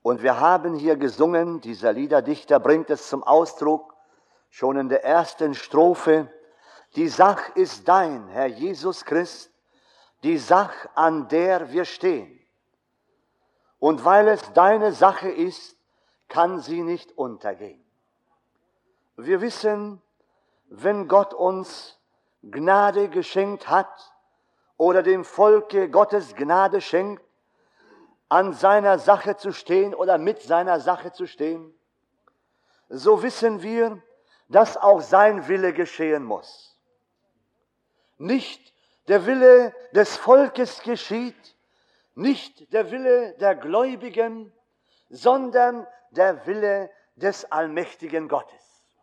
Und wir haben hier gesungen, dieser Liederdichter bringt es zum Ausdruck, schon in der ersten Strophe: Die Sach ist dein, Herr Jesus Christ, die Sach, an der wir stehen. Und weil es deine Sache ist, kann sie nicht untergehen. Wir wissen, wenn Gott uns Gnade geschenkt hat oder dem Volke Gottes Gnade schenkt, an seiner Sache zu stehen oder mit seiner Sache zu stehen, so wissen wir, dass auch sein Wille geschehen muss. Nicht der Wille des Volkes geschieht, nicht der Wille der Gläubigen, sondern der Wille des allmächtigen Gottes.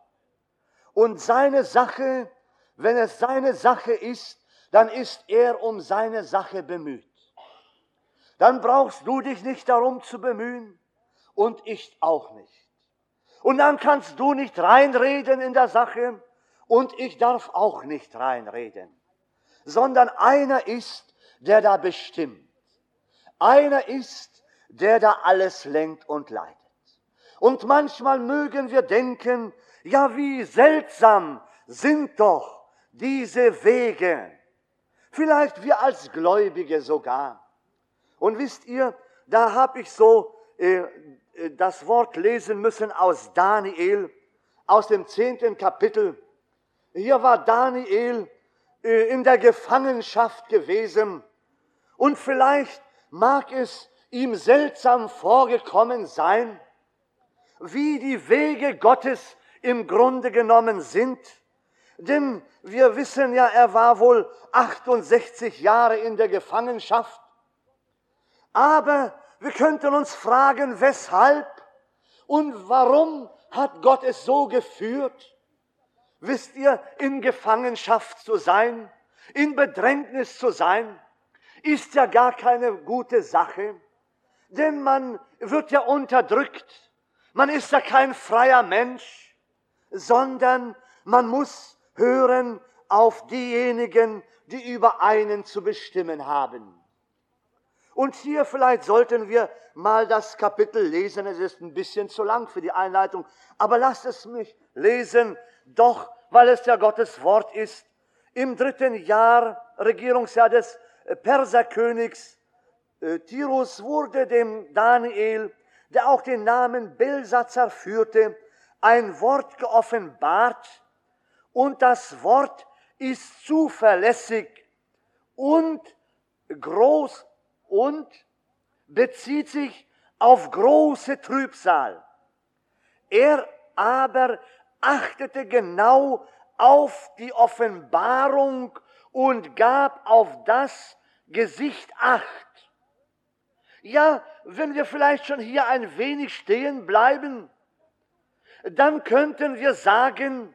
Und seine Sache, wenn es seine Sache ist, dann ist er um seine Sache bemüht. Dann brauchst du dich nicht darum zu bemühen und ich auch nicht. Und dann kannst du nicht reinreden in der Sache und ich darf auch nicht reinreden. Sondern einer ist, der da bestimmt. Einer ist, der da alles lenkt und leitet. Und manchmal mögen wir denken, ja, wie seltsam sind doch diese Wege. Vielleicht wir als Gläubige sogar. Und wisst ihr, da habe ich so das Wort lesen müssen aus Daniel, aus dem 10. Kapitel. Hier war Daniel in der Gefangenschaft gewesen. Und vielleicht mag es ihm seltsam vorgekommen sein, wie die Wege Gottes im Grunde genommen sind. Denn wir wissen ja, er war wohl 68 Jahre in der Gefangenschaft. Aber wir könnten uns fragen, weshalb und warum hat Gott es so geführt? Wisst ihr, in Gefangenschaft zu sein, in Bedrängnis zu sein, ist ja gar keine gute Sache. Denn man wird ja unterdrückt. Man ist ja kein freier Mensch, sondern man muss hören auf diejenigen, die über einen zu bestimmen haben. Und hier vielleicht sollten wir mal das Kapitel lesen. Es ist ein bisschen zu lang für die Einleitung, aber lasst es mich lesen, doch, weil es ja Gottes Wort ist. Im 3. Jahr, Regierungsjahr des Perserkönigs Tirus, wurde dem Daniel, der auch den Namen Belsatzar führte, ein Wort geoffenbart. Und das Wort ist zuverlässig und groß und bezieht sich auf große Trübsal. Er aber achtete genau auf die Offenbarung und gab auf das Gesicht Acht. Ja, wenn wir vielleicht schon hier ein wenig stehen bleiben, dann könnten wir sagen,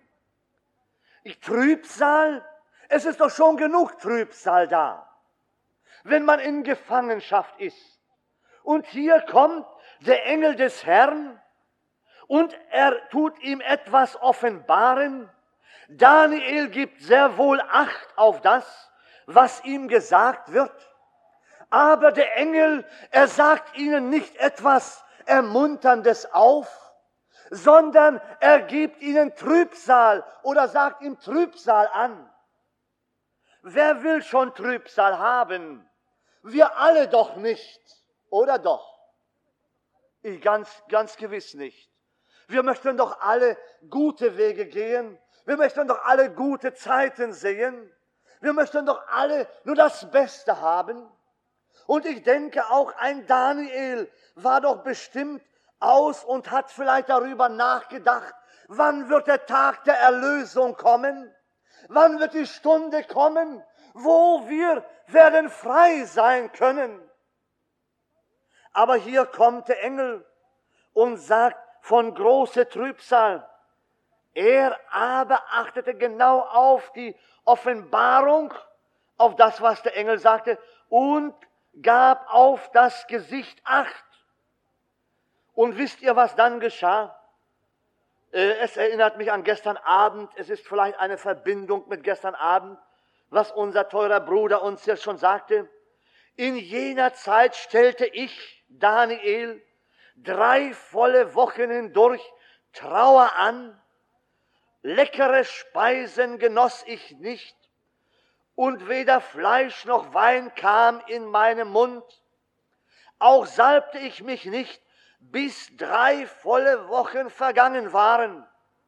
Trübsal, es ist doch schon genug Trübsal da, wenn man in Gefangenschaft ist. Und hier kommt der Engel des Herrn und er tut ihm etwas offenbaren. Daniel gibt sehr wohl Acht auf das, was ihm gesagt wird. Aber der Engel, er sagt ihnen nicht etwas Ermunterndes auf, sondern er gibt ihnen Trübsal oder sagt ihm Trübsal an. Wer will schon Trübsal haben? Wir alle doch nicht, oder doch? Ich ganz gewiss nicht. Wir möchten doch alle gute Wege gehen. Wir möchten doch alle gute Zeiten sehen. Wir möchten doch alle nur das Beste haben. Und ich denke auch, ein Daniel war doch bestimmt aus und hat vielleicht darüber nachgedacht, wann wird der Tag der Erlösung kommen? Wann wird die Stunde kommen, wo wir werden frei sein können? Aber hier kommt der Engel und sagt von großer Trübsal. Er aber achtete genau auf die Offenbarung, auf das, was der Engel sagte, und gab auf das Gesicht Acht. Und wisst ihr, was dann geschah? Es erinnert mich an gestern Abend, es ist vielleicht eine Verbindung mit gestern Abend, was unser teurer Bruder uns ja schon sagte. In jener Zeit stellte ich, Daniel, 3 volle Wochen hindurch Trauer an, leckere Speisen genoss ich nicht, und weder Fleisch noch Wein kam in meinen Mund. Auch salbte ich mich nicht, bis 3 volle Wochen vergangen waren.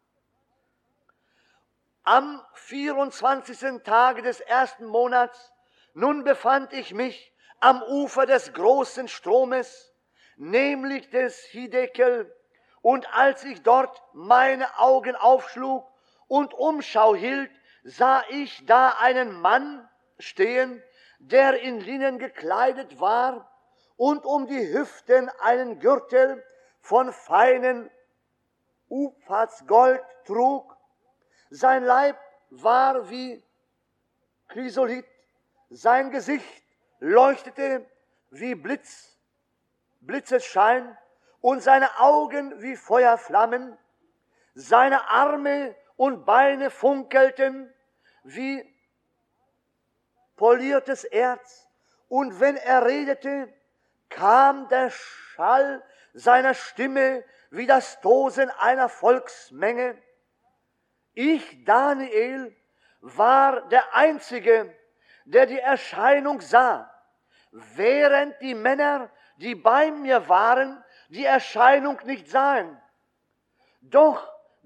Am 24. Tage des 1. Monats, nun befand ich mich am Ufer des großen Stromes, nämlich des Hiddekel, und als ich dort meine Augen aufschlug und Umschau hielt, sah ich da einen Mann stehen, der in Linnen gekleidet war und um die Hüften einen Gürtel von feinen Upfatsgold trug. Sein Leib war wie Chrysolith, sein Gesicht leuchtete wie Blitzesschein und seine Augen wie Feuerflammen. Seine Arme und Beine funkelten wie poliertes Erz, und wenn er redete, kam der Schall seiner Stimme wie das Tosen einer Volksmenge. Ich, Daniel, war der Einzige, der die Erscheinung sah, während die Männer, die bei mir waren, die Erscheinung nicht sahen. Doch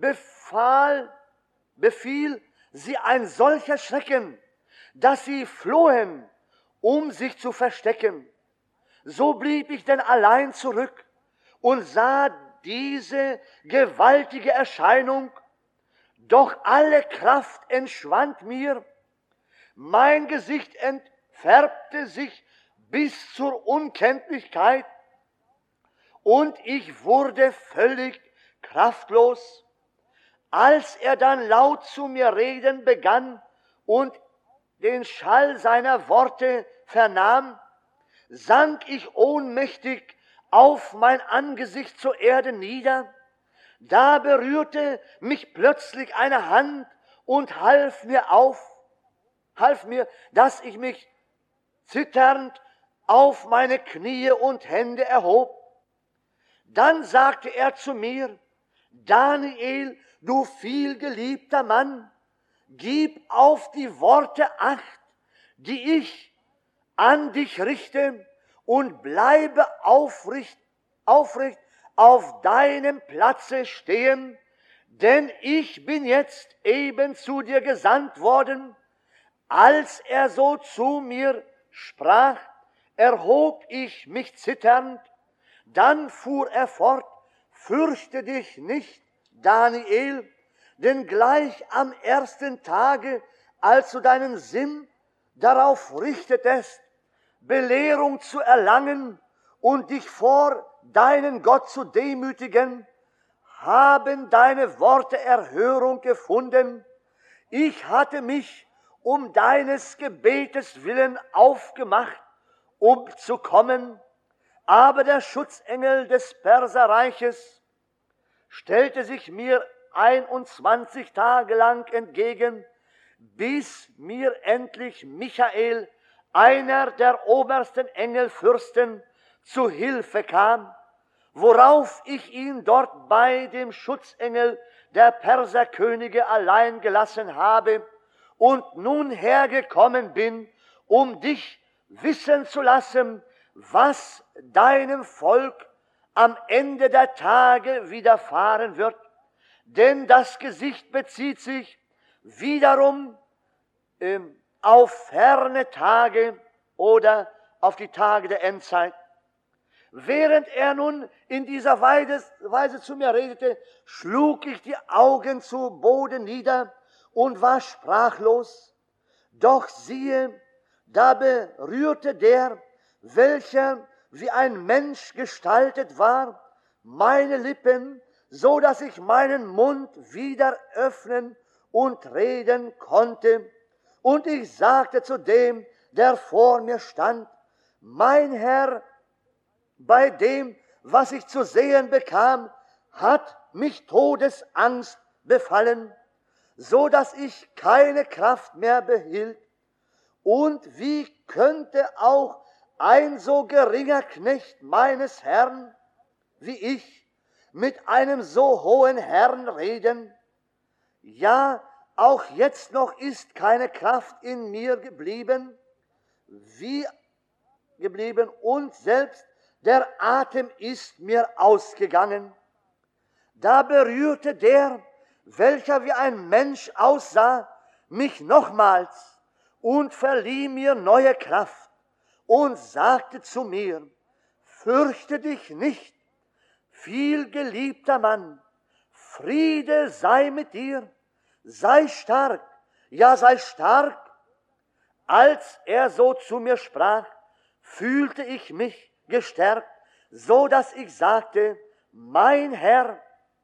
befiel sie ein solcher Schrecken, dass sie flohen, um sich zu verstecken. So blieb ich denn allein zurück und sah diese gewaltige Erscheinung, doch alle Kraft entschwand mir, mein Gesicht entfärbte sich bis zur Unkenntlichkeit und ich wurde völlig kraftlos. Als er dann laut zu mir reden begann und den Schall seiner Worte vernahm, sank ich ohnmächtig auf mein Angesicht zur Erde nieder. Da berührte mich plötzlich eine Hand und half mir, dass ich mich zitternd auf meine Knie und Hände erhob. Dann sagte er zu mir: Daniel, du vielgeliebter Mann, gib auf die Worte Acht, die ich an dich richte, und bleibe aufrecht auf deinem Platze stehen, denn ich bin jetzt eben zu dir gesandt worden. Als er so zu mir sprach, erhob ich mich zitternd. Dann fuhr er fort: Fürchte dich nicht, Daniel, denn gleich am ersten Tage, als du deinen Sinn darauf richtetest, Belehrung zu erlangen und dich vor deinen Gott zu demütigen, haben deine Worte Erhörung gefunden. Ich hatte mich um deines Gebetes willen aufgemacht, um zu kommen, aber der Schutzengel des Perserreiches stellte sich mir 21 Tage lang entgegen, bis mir endlich Michael, einer der obersten Engelfürsten, zu Hilfe kam, worauf ich ihn dort bei dem Schutzengel der Perserkönige allein gelassen habe und nun hergekommen bin, um dich wissen zu lassen, was deinem Volk am Ende der Tage widerfahren wird. Denn das Gesicht bezieht sich wiederum auf ferne Tage oder auf die Tage der Endzeit. Während er nun in dieser Weise zu mir redete, schlug ich die Augen zu Boden nieder und war sprachlos. Doch siehe, da berührte der, welcher wie ein Mensch gestaltet war, meine Lippen, so dass ich meinen Mund wieder öffnen und reden konnte. Und ich sagte zu dem, der vor mir stand: Mein Herr, bei dem, was ich zu sehen bekam, hat mich Todesangst befallen, so dass ich keine Kraft mehr behielt. Und wie könnte auch ein so geringer Knecht meines Herrn wie ich, mit einem so hohen Herrn reden? Ja, auch jetzt noch ist keine Kraft in mir geblieben, und selbst der Atem ist mir ausgegangen. Da berührte der, welcher wie ein Mensch aussah, mich nochmals und verlieh mir neue Kraft und sagte zu mir: Fürchte dich nicht, vielgeliebter Mann, Friede sei mit dir, sei stark, ja sei stark. Als er so zu mir sprach, fühlte ich mich gestärkt, so dass ich sagte: Mein Herr,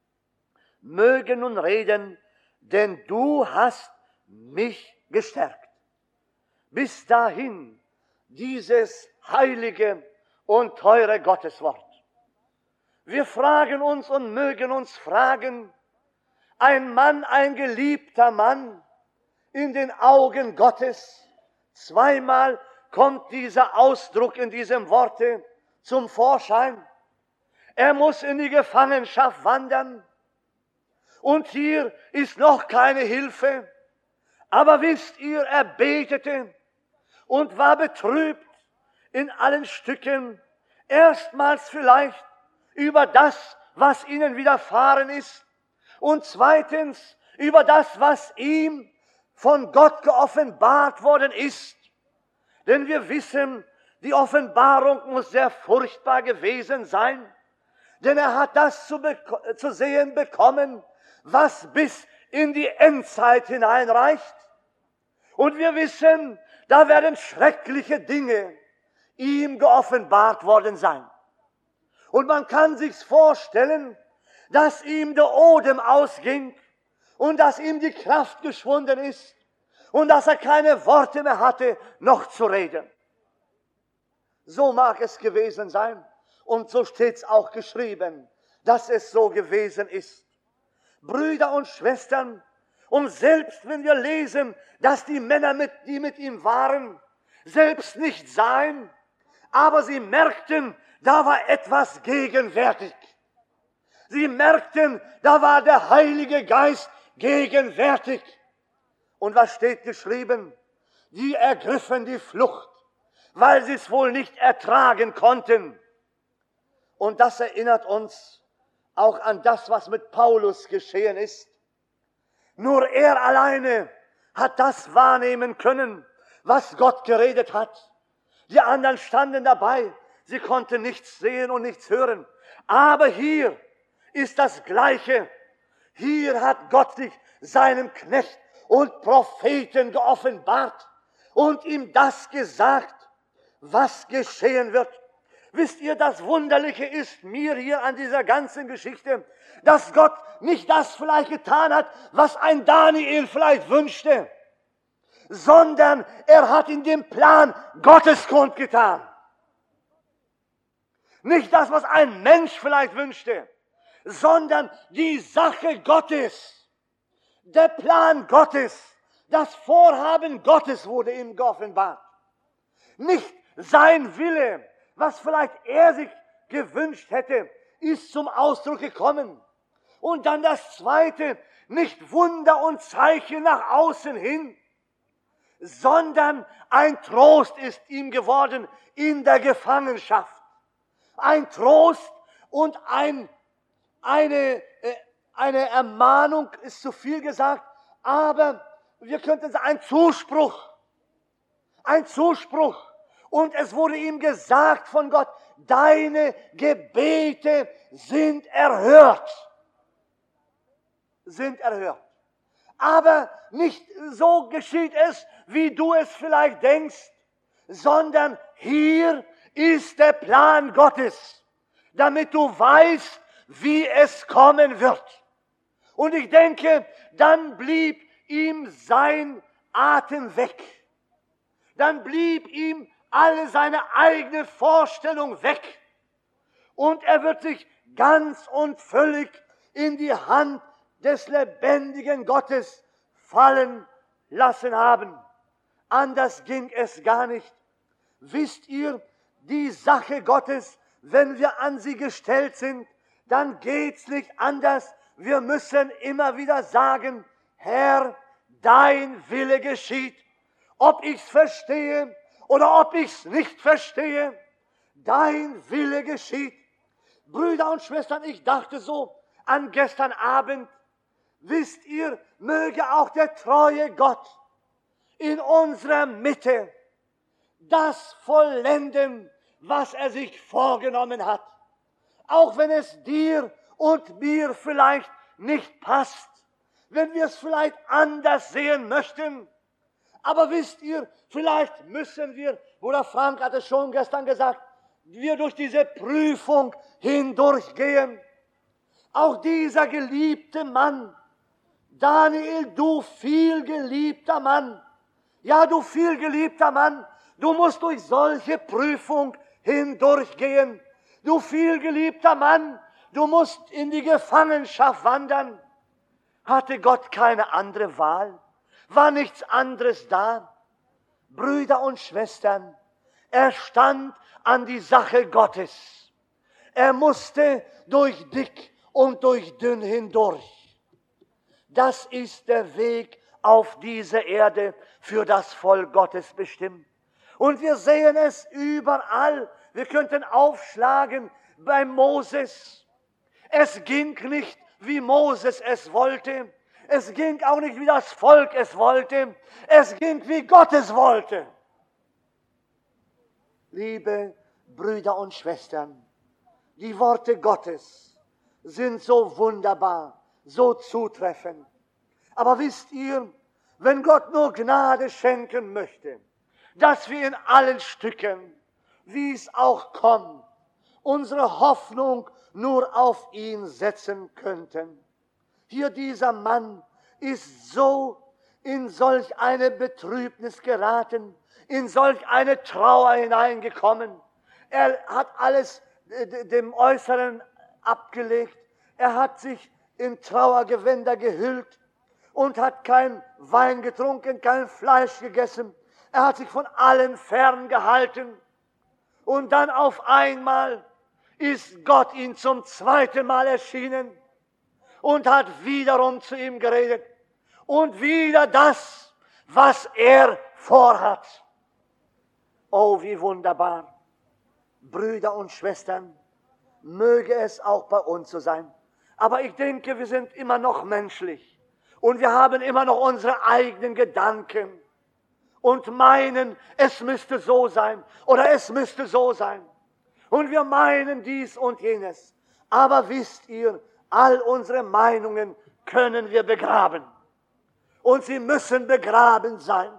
möge nun reden, denn du hast mich gestärkt. Bis dahin dieses heilige und teure Gotteswort. Wir fragen uns und mögen uns fragen, ein Mann, ein geliebter Mann in den Augen Gottes, zweimal kommt dieser Ausdruck in diesem Worte zum Vorschein. Er muss in die Gefangenschaft wandern. Und hier ist noch keine Hilfe. Aber wisst ihr, er betete und war betrübt in allen Stücken. Erstmals vielleicht über das, was ihnen widerfahren ist. Und zweitens über das, was ihm von Gott geoffenbart worden ist. Denn wir wissen, die Offenbarung muss sehr furchtbar gewesen sein. Denn er hat das zu sehen bekommen, was bis in die Endzeit hineinreicht. Und wir wissen, da werden schreckliche Dinge ihm geoffenbart worden sein. Und man kann sich's vorstellen, dass ihm der Odem ausging und dass ihm die Kraft geschwunden ist und dass er keine Worte mehr hatte, noch zu reden. So mag es gewesen sein und so steht's auch geschrieben, dass es so gewesen ist. Brüder und Schwestern, und selbst wenn wir lesen, dass die Männer, die mit ihm waren, selbst nicht sahen, aber sie merkten, da war etwas gegenwärtig. Sie merkten, da war der Heilige Geist gegenwärtig. Und was steht geschrieben? Die ergriffen die Flucht, weil sie es wohl nicht ertragen konnten. Und das erinnert uns auch an das, was mit Paulus geschehen ist. Nur er alleine hat das wahrnehmen können, was Gott geredet hat. Die anderen standen dabei, sie konnten nichts sehen und nichts hören. Aber hier ist das Gleiche. Hier hat Gott sich seinem Knecht und Propheten geoffenbart und ihm das gesagt, was geschehen wird. Wisst ihr, das Wunderliche ist mir hier an dieser ganzen Geschichte, dass Gott nicht das vielleicht getan hat, was ein Daniel vielleicht wünschte, sondern er hat in dem Plan Gottes kundgetan. Nicht das, was ein Mensch vielleicht wünschte, sondern die Sache Gottes, der Plan Gottes, das Vorhaben Gottes wurde ihm geoffenbart. Nicht sein Wille, was vielleicht er sich gewünscht hätte, ist zum Ausdruck gekommen. Und dann das Zweite, nicht Wunder und Zeichen nach außen hin, sondern ein Trost ist ihm geworden in der Gefangenschaft. Ein Trost und eine Ermahnung ist zu viel gesagt, aber wir könnten sagen, ein Zuspruch. Ein Zuspruch. Und es wurde ihm gesagt von Gott, deine Gebete sind erhört. Sind erhört. Aber nicht so geschieht es, wie du es vielleicht denkst, sondern hier ist der Plan Gottes, damit du weißt, wie es kommen wird. Und ich denke, dann blieb ihm sein Atem weg. Dann blieb ihm alle seine eigene Vorstellung weg. Und er wird sich ganz und völlig in die Hand des lebendigen Gottes fallen lassen haben. Anders ging es gar nicht. Wisst ihr, die Sache Gottes wenn wir an sie gestellt sind, dann geht's nicht anders. Wir müssen immer wieder sagen, Herr, dein Wille geschieht. Ob ich's verstehe oder ob ich's nicht verstehe, dein Wille geschieht. Brüder und Schwestern, ich dachte so an gestern Abend. Wisst ihr, möge auch der treue Gott in unserer Mitte das vollenden, was er sich vorgenommen hat. Auch wenn es dir und mir vielleicht nicht passt, wenn wir es vielleicht anders sehen möchten. Aber wisst ihr, vielleicht müssen wir, Bruder Frank hat es schon gestern gesagt, wir durch diese Prüfung hindurchgehen. Auch dieser geliebte Mann, Daniel, du vielgeliebter Mann, ja, du vielgeliebter Mann, du musst durch solche Prüfung hindurchgehen. Du vielgeliebter Mann, du musst in die Gefangenschaft wandern. Hatte Gott keine andere Wahl? War nichts anderes da? Brüder und Schwestern, er stand an die Sache Gottes. Er musste durch dick und durch dünn hindurch. Das ist der Weg auf dieser Erde für das Volk Gottes bestimmt. Und wir sehen es überall. Wir könnten aufschlagen bei Moses. Es ging nicht, wie Moses es wollte. Es ging auch nicht, wie das Volk es wollte. Es ging, wie Gott es wollte. Liebe Brüder und Schwestern, die Worte Gottes sind so wunderbar, so zutreffend. Aber wisst ihr, wenn Gott nur Gnade schenken möchte, dass wir in allen Stücken, wie es auch kommt, unsere Hoffnung nur auf ihn setzen könnten. Hier dieser Mann ist so in solch eine Betrübnis geraten, in solch eine Trauer hineingekommen. Er hat alles dem Äußeren abgelegt. Er hat sich in Trauergewänder gehüllt und hat kein Wein getrunken, kein Fleisch gegessen. Er hat sich von allen ferngehalten. Und dann auf einmal ist Gott ihm zum zweiten Mal erschienen und hat wiederum zu ihm geredet. Und wieder das, was er vorhat. Oh, wie wunderbar. Brüder und Schwestern, möge es auch bei uns so sein. Aber ich denke, wir sind immer noch menschlich. Und wir haben immer noch unsere eigenen Gedanken. Und meinen, es müsste so sein oder es müsste so sein. Und wir meinen dies und jenes. Aber wisst ihr, all unsere Meinungen können wir begraben. Und sie müssen begraben sein.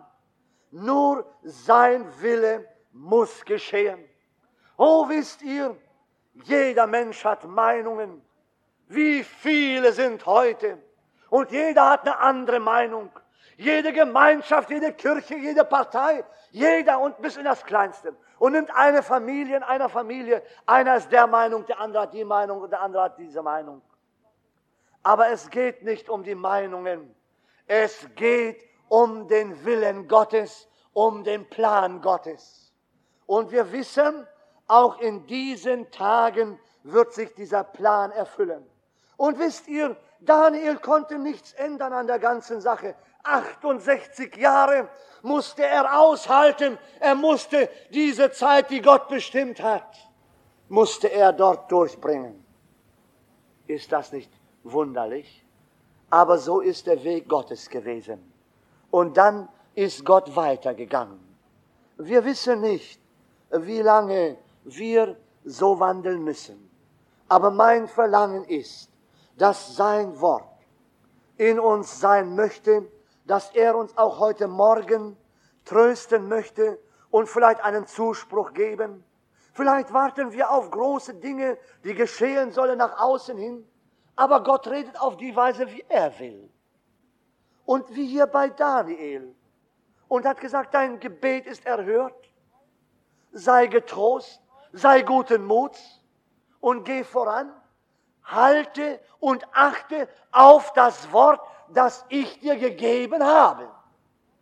Nur sein Wille muss geschehen. Oh, wisst ihr, jeder Mensch hat Meinungen. Wie viele sind heute? Und jeder hat eine andere Meinung. Jede Gemeinschaft, jede Kirche, jede Partei, jeder und bis in das Kleinste. Und nimmt eine Familie in einer Familie. Einer ist der Meinung, der andere hat die Meinung und der andere hat diese Meinung. Aber es geht nicht um die Meinungen. Es geht um den Willen Gottes, um den Plan Gottes. Und wir wissen, auch in diesen Tagen wird sich dieser Plan erfüllen. Und wisst ihr, Daniel konnte nichts ändern an der ganzen Sache. 68 Jahre musste er aushalten. Er musste diese Zeit, die Gott bestimmt hat, musste er dort durchbringen. Ist das nicht wunderlich? Aber so ist der Weg Gottes gewesen. Und dann ist Gott weitergegangen. Wir wissen nicht, wie lange wir so wandeln müssen. Aber mein Verlangen ist, dass sein Wort in uns sein möchte, dass er uns auch heute Morgen trösten möchte und vielleicht einen Zuspruch geben. Vielleicht warten wir auf große Dinge, die geschehen sollen nach außen hin. Aber Gott redet auf die Weise, wie er will. Und wie hier bei Daniel. Und hat gesagt, dein Gebet ist erhört. Sei getrost, sei guten Muts und geh voran. Halte und achte auf das Wort, das ich dir gegeben habe.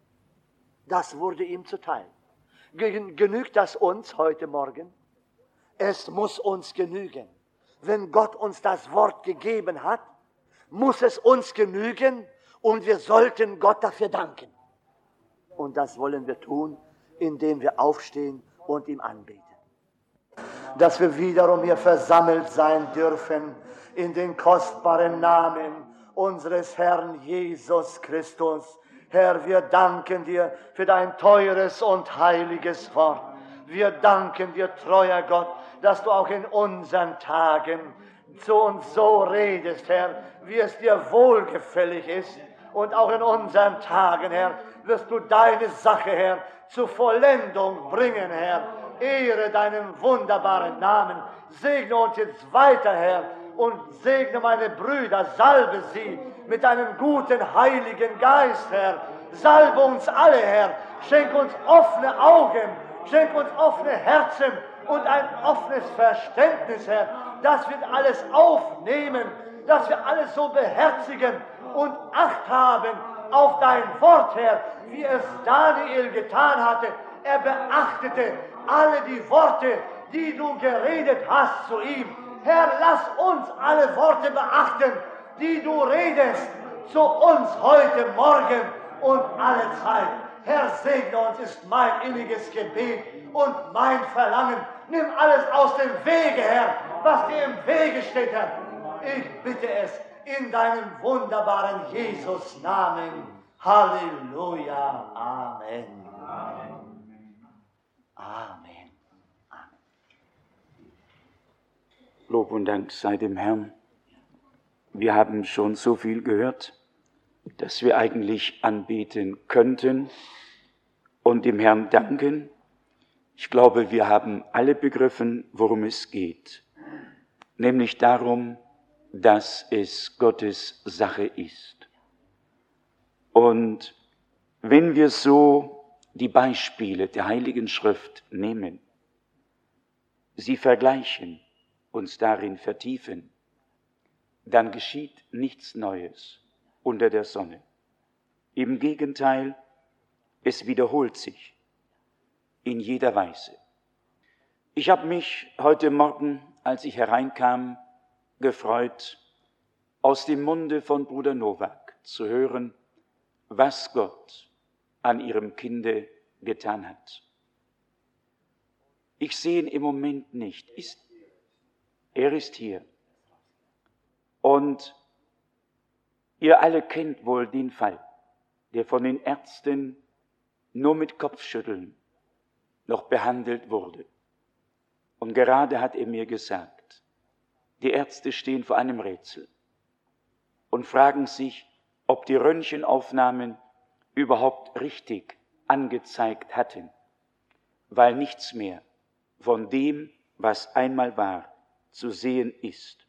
Das wurde ihm zuteil. Genügt das uns heute Morgen? Es muss uns genügen. Wenn Gott uns das Wort gegeben hat, muss es uns genügen und wir sollten Gott dafür danken. Und das wollen wir tun, indem wir aufstehen und ihm anbeten. Dass wir wiederum hier versammelt sein dürfen in den kostbaren Namen unseres Herrn Jesus Christus. Herr, wir danken dir für dein teures und heiliges Wort. Wir danken dir, treuer Gott, dass du auch in unseren Tagen zu uns so redest, Herr, wie es dir wohlgefällig ist. Und auch in unseren Tagen, Herr, wirst du deine Sache, Herr, zur Vollendung bringen, Herr. Ehre deinen wunderbaren Namen. Segne uns jetzt weiter, Herr, und segne meine Brüder, salbe sie mit deinem guten Heiligen Geist, Herr. Salbe uns alle, Herr. Schenk uns offene Augen, schenk uns offene Herzen und ein offenes Verständnis, Herr, dass wir alles aufnehmen, dass wir alles so beherzigen und Acht haben auf dein Wort, Herr, wie es Daniel getan hatte. Er beachtete alle die Worte, die du geredet hast zu ihm. Herr, lass uns alle Worte beachten, die du redest zu uns heute Morgen und alle Zeit. Herr, segne uns, ist mein inniges Gebet und mein Verlangen. Nimm alles aus dem Wege, Herr, was dir im Wege steht, Herr. Ich bitte es in deinem wunderbaren Jesus-Namen. Halleluja. Amen. Amen. Amen. Lob und Dank sei dem Herrn. Wir haben schon so viel gehört, dass wir eigentlich anbeten könnten und dem Herrn danken. Ich glaube, wir haben alle begriffen, worum es geht, nämlich darum, dass es Gottes Sache ist. Und wenn wir so die Beispiele der Heiligen Schrift nehmen, sie vergleichen, uns darin vertiefen, dann geschieht nichts Neues unter der Sonne. Im Gegenteil, es wiederholt sich in jeder Weise. Ich habe mich heute Morgen, als ich hereinkam, gefreut, aus dem Munde von Bruder Nowak zu hören, was Gott an ihrem Kinde getan hat. Ich sehe ihn im Moment nicht. Er ist hier. Und ihr alle kennt wohl den Fall, der von den Ärzten nur mit Kopfschütteln noch behandelt wurde. Und gerade hat er mir gesagt, die Ärzte stehen vor einem Rätsel und fragen sich, ob die Röntgenaufnahmen überhaupt richtig angezeigt hatten, weil nichts mehr von dem, was einmal war, zu sehen ist.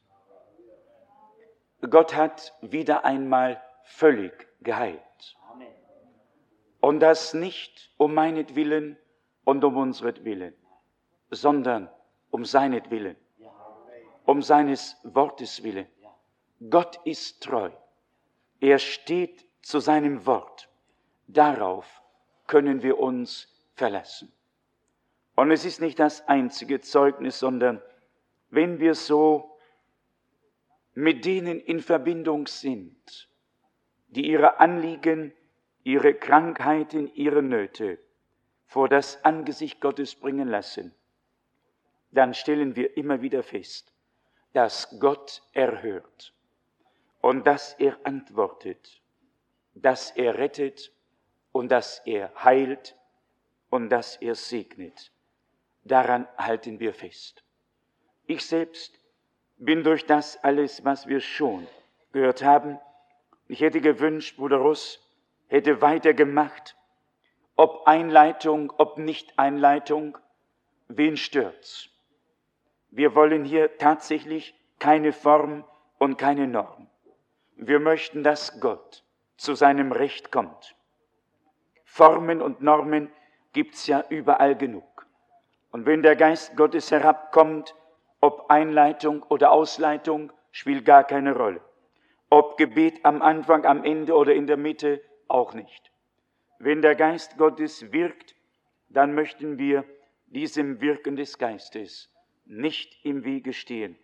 Gott hat wieder einmal völlig geheilt. Und das nicht um meinetwillen und um unsretwillen, sondern um seinetwillen, um seines Wortes willen. Gott ist treu. Er steht zu seinem Wort. Darauf können wir uns verlassen. Und es ist nicht das einzige Zeugnis, sondern wenn wir so mit denen in Verbindung sind, die ihre Anliegen, ihre Krankheiten, ihre Nöte vor das Angesicht Gottes bringen lassen, dann stellen wir immer wieder fest, dass Gott erhört und dass er antwortet, dass er rettet und dass er heilt und dass er segnet. Daran halten wir fest. Ich selbst bin durch das alles, was wir schon gehört haben, ich hätte gewünscht, Bruder Russ hätte weitergemacht, ob Einleitung, ob Nicht-Einleitung, wen stört's? Wir wollen hier tatsächlich keine Form und keine Norm. Wir möchten, dass Gott zu seinem Recht kommt. Formen und Normen gibt's ja überall genug. Und wenn der Geist Gottes herabkommt, ob Einleitung oder Ausleitung, spielt gar keine Rolle. Ob Gebet am Anfang, am Ende oder in der Mitte, auch nicht. Wenn der Geist Gottes wirkt, dann möchten wir diesem Wirken des Geistes nicht im Wege stehen.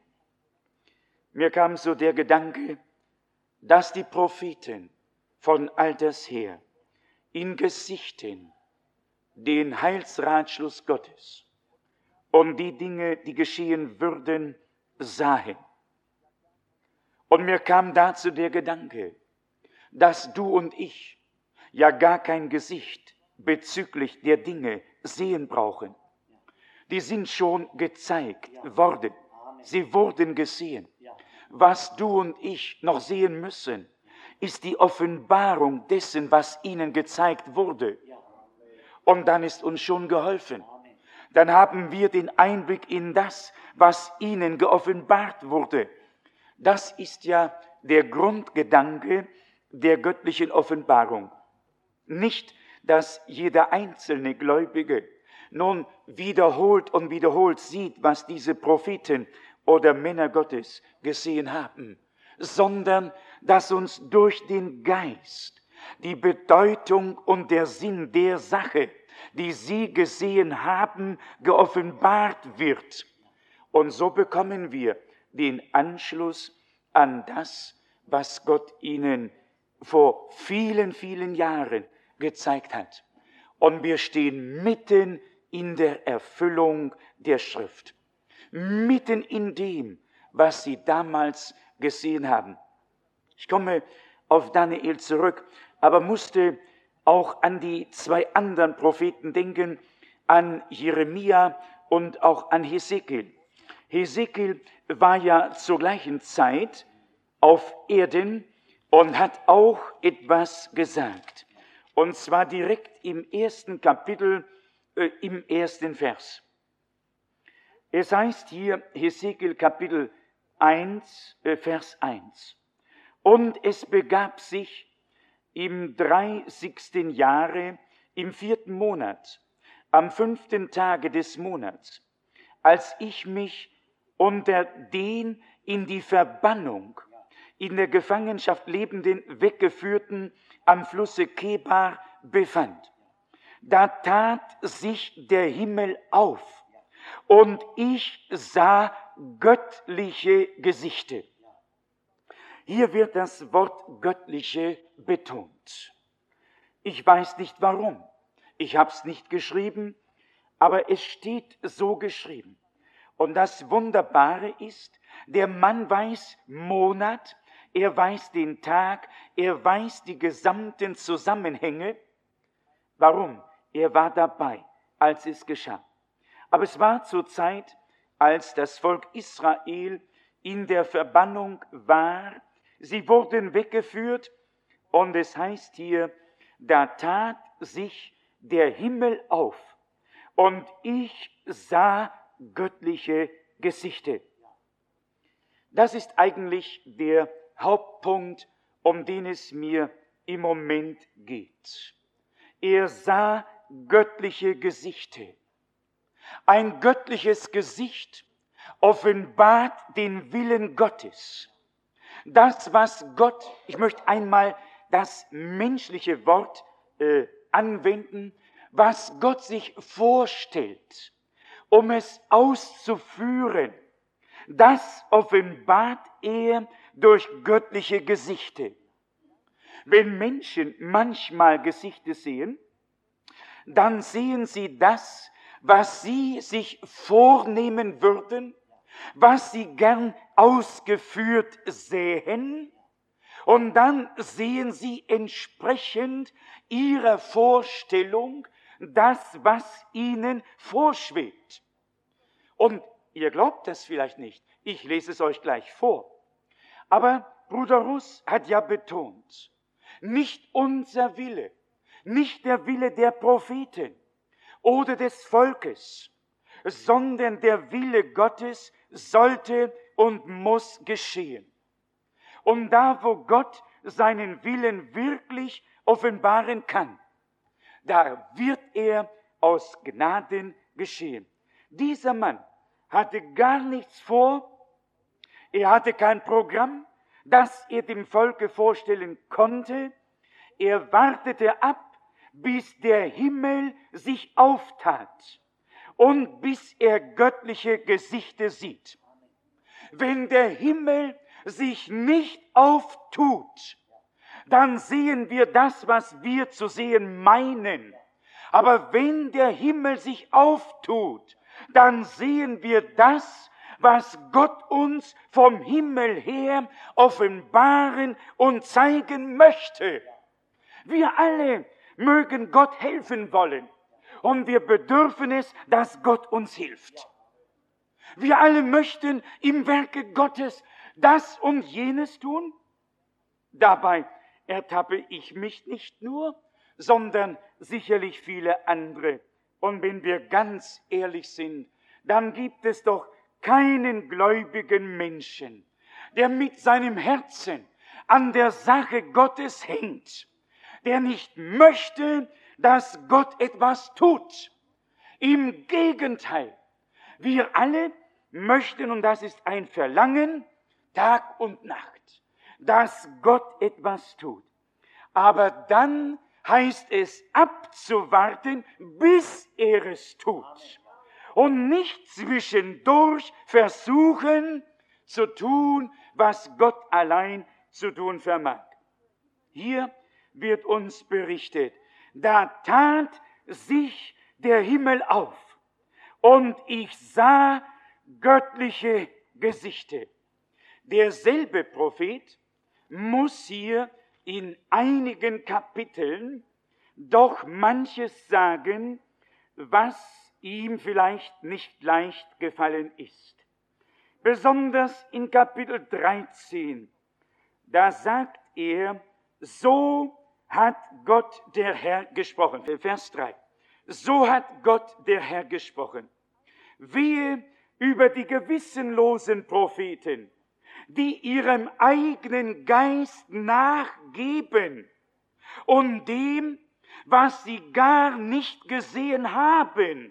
Mir kam so der Gedanke, dass die Propheten von alters her in Gesichten den Heilsratschluss Gottes und die Dinge, die geschehen würden, sahen. Und mir kam dazu der Gedanke, dass du und ich ja gar kein Gesicht bezüglich der Dinge sehen brauchen. Die sind schon gezeigt worden. Sie wurden gesehen. Was du und ich noch sehen müssen, ist die Offenbarung dessen, was ihnen gezeigt wurde. Und dann ist uns schon geholfen. Dann haben wir den Einblick in das, was ihnen geoffenbart wurde. Das ist ja der Grundgedanke der göttlichen Offenbarung. Nicht, dass jeder einzelne Gläubige nun wiederholt und wiederholt sieht, was diese Propheten oder Männer Gottes gesehen haben, sondern dass uns durch den Geist die Bedeutung und der Sinn der Sache, die sie gesehen haben, geoffenbart wird. Und so bekommen wir den Anschluss an das, was Gott ihnen vor vielen, vielen Jahren gezeigt hat. Und wir stehen mitten in der Erfüllung der Schrift. Mitten in dem, was sie damals gesehen haben. Ich komme auf Daniel zurück, aber musste auch an die zwei anderen Propheten denken, an Jeremia und auch an Hesekiel. Hesekiel war ja zur gleichen Zeit auf Erden und hat auch etwas gesagt. Und zwar direkt im ersten Kapitel, im ersten Vers. Es heißt hier, Hesekiel Kapitel 1, Vers 1. Und es begab sich im 30. Jahre, im 4. Monat, am 5. Tage des Monats, als ich mich unter den in die Verbannung, in der Gefangenschaft Lebenden weggeführten am Flusse Kebar befand. Da tat sich der Himmel auf und ich sah göttliche Gesichter. Hier wird das Wort göttliche betont. Ich weiß nicht warum. Ich habe es nicht geschrieben, aber es steht so geschrieben. Und das Wunderbare ist, der Mann weiß Monat, er weiß den Tag, er weiß die gesamten Zusammenhänge. Warum? Er war dabei, als es geschah. Aber es war zur Zeit, als das Volk Israel in der Verbannung war. Sie wurden weggeführt und es heißt hier, da tat sich der Himmel auf und ich sah göttliche Gesichter. Das ist eigentlich der Hauptpunkt, um den es mir im Moment geht. Er sah göttliche Gesichter. Ein göttliches Gesicht offenbart den Willen Gottes. Das, was Gott, ich möchte einmal das menschliche Wort anwenden, was Gott sich vorstellt, um es auszuführen, das offenbart er durch göttliche Gesichter. Wenn Menschen manchmal Gesichter sehen, dann sehen sie das, was sie sich vornehmen würden, was sie gern ausgeführt sähen, und dann sehen sie entsprechend ihrer Vorstellung das, was ihnen vorschwebt. Und ihr glaubt das vielleicht nicht, ich lese es euch gleich vor. Aber Bruder Russ hat ja betont, nicht unser Wille, nicht der Wille der Propheten oder des Volkes, sondern der Wille Gottes sollte und muss geschehen. Und da, wo Gott seinen Willen wirklich offenbaren kann, da wird er aus Gnaden geschehen. Dieser Mann hatte gar nichts vor, er hatte kein Programm, das er dem Volke vorstellen konnte. Er wartete ab, bis der Himmel sich auftat. und bis er göttliche Gesichter sieht. Wenn der Himmel sich nicht auftut, dann sehen wir das, was wir zu sehen meinen. Aber wenn der Himmel sich auftut, dann sehen wir das, was Gott uns vom Himmel her offenbaren und zeigen möchte. Wir alle mögen Gott helfen wollen und wir bedürfen es, dass Gott uns hilft. Wir alle möchten im Werke Gottes das und jenes tun. Dabei ertappe ich mich nicht nur, sondern sicherlich viele andere. Und wenn wir ganz ehrlich sind, dann gibt es doch keinen gläubigen Menschen, der mit seinem Herzen an der Sache Gottes hängt, der nicht möchte, dass Gott etwas tut. Im Gegenteil, wir alle möchten, und das ist ein Verlangen, Tag und Nacht, dass Gott etwas tut. Aber dann heißt es abzuwarten, bis er es tut. Und nicht zwischendurch versuchen zu tun, was Gott allein zu tun vermag. Hier wird uns berichtet, da tat sich der Himmel auf und ich sah göttliche Gesichter. Derselbe Prophet muss hier in einigen Kapiteln doch manches sagen, was ihm vielleicht nicht leicht gefallen ist. Besonders in Kapitel 13, da sagt er, so hat Gott der Herr gesprochen. Vers 3. So hat Gott der Herr gesprochen. Wehe über die gewissenlosen Propheten, die ihrem eigenen Geist nachgeben und dem, was sie gar nicht gesehen haben.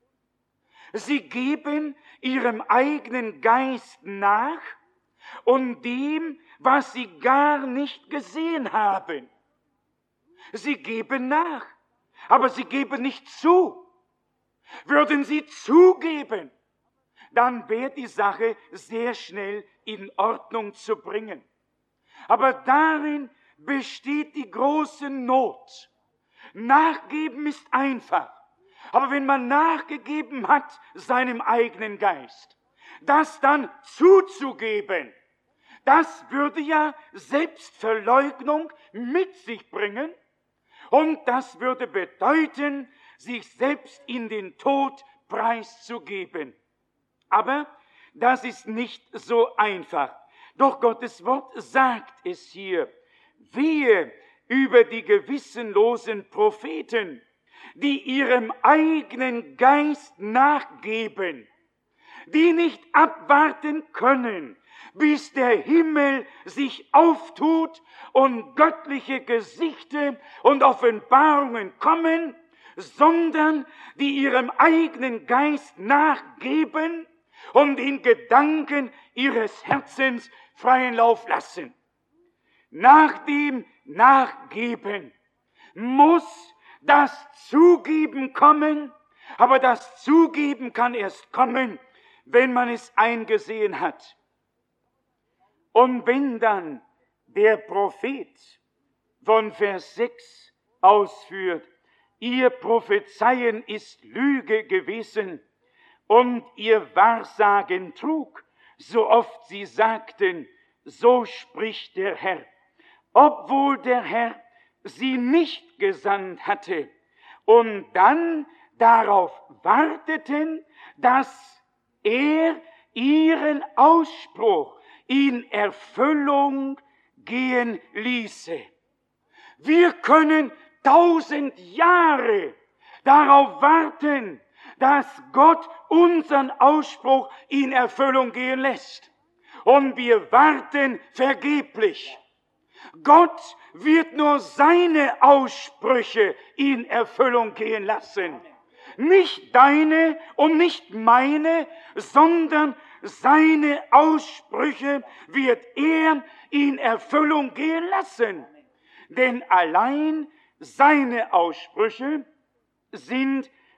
Sie geben ihrem eigenen Geist nach und dem, was sie gar nicht gesehen haben. Sie geben nach, aber sie geben nicht zu. Würden sie zugeben, dann wäre die Sache sehr schnell in Ordnung zu bringen. Aber darin besteht die große Not. Nachgeben ist einfach. Aber wenn man nachgegeben hat seinem eigenen Geist, das dann zuzugeben, das würde ja Selbstverleugnung mit sich bringen und das würde bedeuten, sich selbst in den Tod preiszugeben. Aber das ist nicht so einfach. Doch Gottes Wort sagt es hier, wehe über die gewissenlosen Propheten, die ihrem eigenen Geist nachgeben, die nicht abwarten können, bis der Himmel sich auftut und göttliche Gesichter und Offenbarungen kommen, sondern die ihrem eigenen Geist nachgeben und den Gedanken ihres Herzens freien Lauf lassen. Nach dem Nachgeben muss das Zugeben kommen, aber das Zugeben kann erst kommen, wenn man es eingesehen hat. Und wenn dann der Prophet von Vers 6 ausführt, ihr Prophezeien ist Lüge gewesen und ihr Wahrsagen trug, so oft sie sagten, so spricht der Herr, obwohl der Herr sie nicht gesandt hatte und dann darauf warteten, dass er ihren Ausspruch in Erfüllung gehen ließe. Wir können 1000 Jahre darauf warten, dass Gott unseren Ausspruch in Erfüllung gehen lässt. Und wir warten vergeblich. Gott wird nur seine Aussprüche in Erfüllung gehen lassen. Nicht deine und nicht meine, sondern seine Aussprüche wird er in Erfüllung gehen lassen. Denn allein seine Aussprüche sind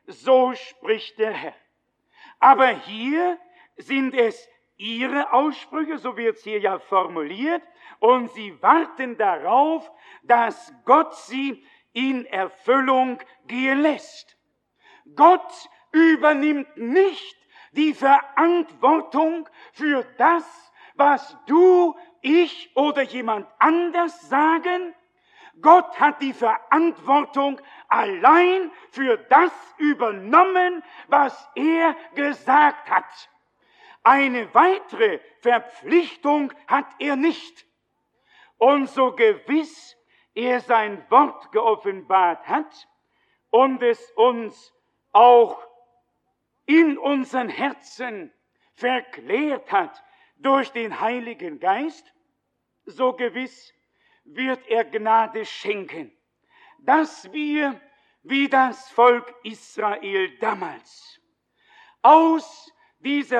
so spricht der Herr. Aber hier sind es ihre Aussprüche, so wird es hier ja formuliert, und sie warten darauf, dass Gott sie in Erfüllung gehen lässt. Gott übernimmt nicht die Verantwortung für das, was du, ich oder jemand anders sagen. Gott hat die Verantwortung allein für das übernommen, was er gesagt hat. Eine weitere Verpflichtung hat er nicht. Und so gewiss er sein Wort geoffenbart hat und es uns auch in unseren Herzen verklärt hat durch den Heiligen Geist, so gewiss wird er Gnade schenken, dass wir, wie das Volk Israel damals, aus dieser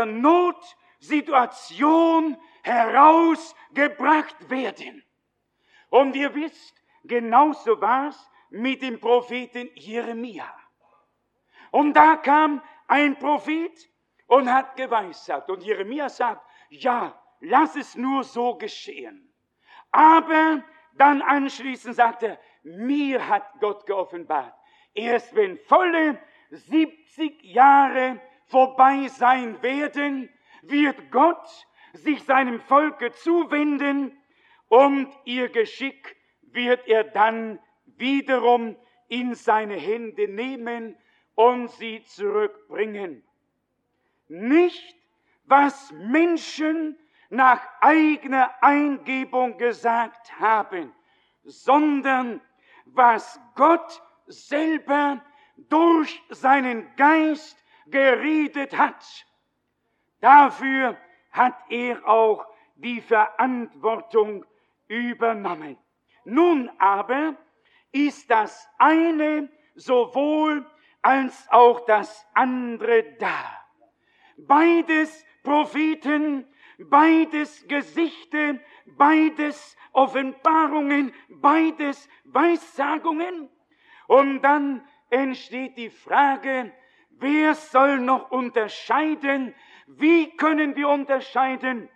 Notsituation herausgebracht werden. Und ihr wisst, genauso war es mit dem Propheten Jeremia. Und da kam ein Prophet und hat geweissagt. Und Jeremia sagt, ja, lass es nur so geschehen. Aber dann anschließend sagt er, mir hat Gott geoffenbart. Erst wenn volle 70 Jahre vorbei sein werden, wird Gott sich seinem Volke zuwenden und ihr Geschick wird er dann wiederum in seine Hände nehmen und sie zurückbringen. Nicht, was Menschen nach eigener Eingebung gesagt haben, sondern was Gott selber durch seinen Geist geredet hat. Dafür hat er auch die Verantwortung übernommen. Nun aber ist das eine sowohl als auch das andere da. Beides Propheten, beides Gesichte, beides Offenbarungen, beides Weissagungen. Und dann entsteht die Frage, wer soll noch unterscheiden? Wie können wir unterscheiden?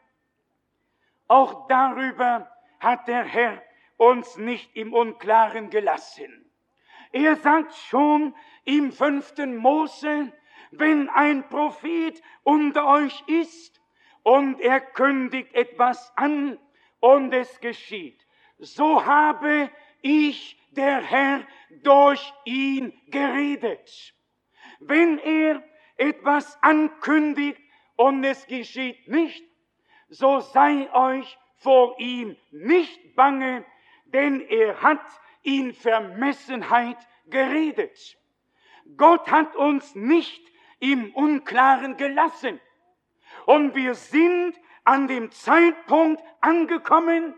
Auch darüber hat der Herr uns nicht im Unklaren gelassen. Er sagt schon im 5. Mose, wenn ein Prophet unter euch ist und er kündigt etwas an und es geschieht, so habe ich, der Herr, durch ihn geredet. Wenn er etwas ankündigt und es geschieht nicht, so sei euch vor ihm nicht bange, denn er hat in Vermessenheit geredet. Gott hat uns nicht im Unklaren gelassen. Und wir sind an dem Zeitpunkt angekommen,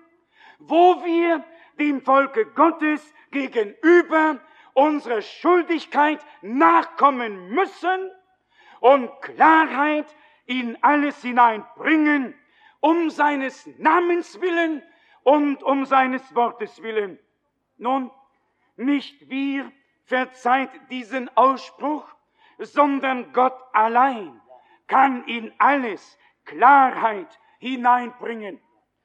wo wir dem Volke Gottes gegenüber unserer Schuldigkeit nachkommen müssen und Klarheit in alles hineinbringen, um seines Namens willen und um seines Wortes willen. Nun, nicht wir verzeiht diesen Ausspruch, sondern Gott allein kann in alles Klarheit hineinbringen.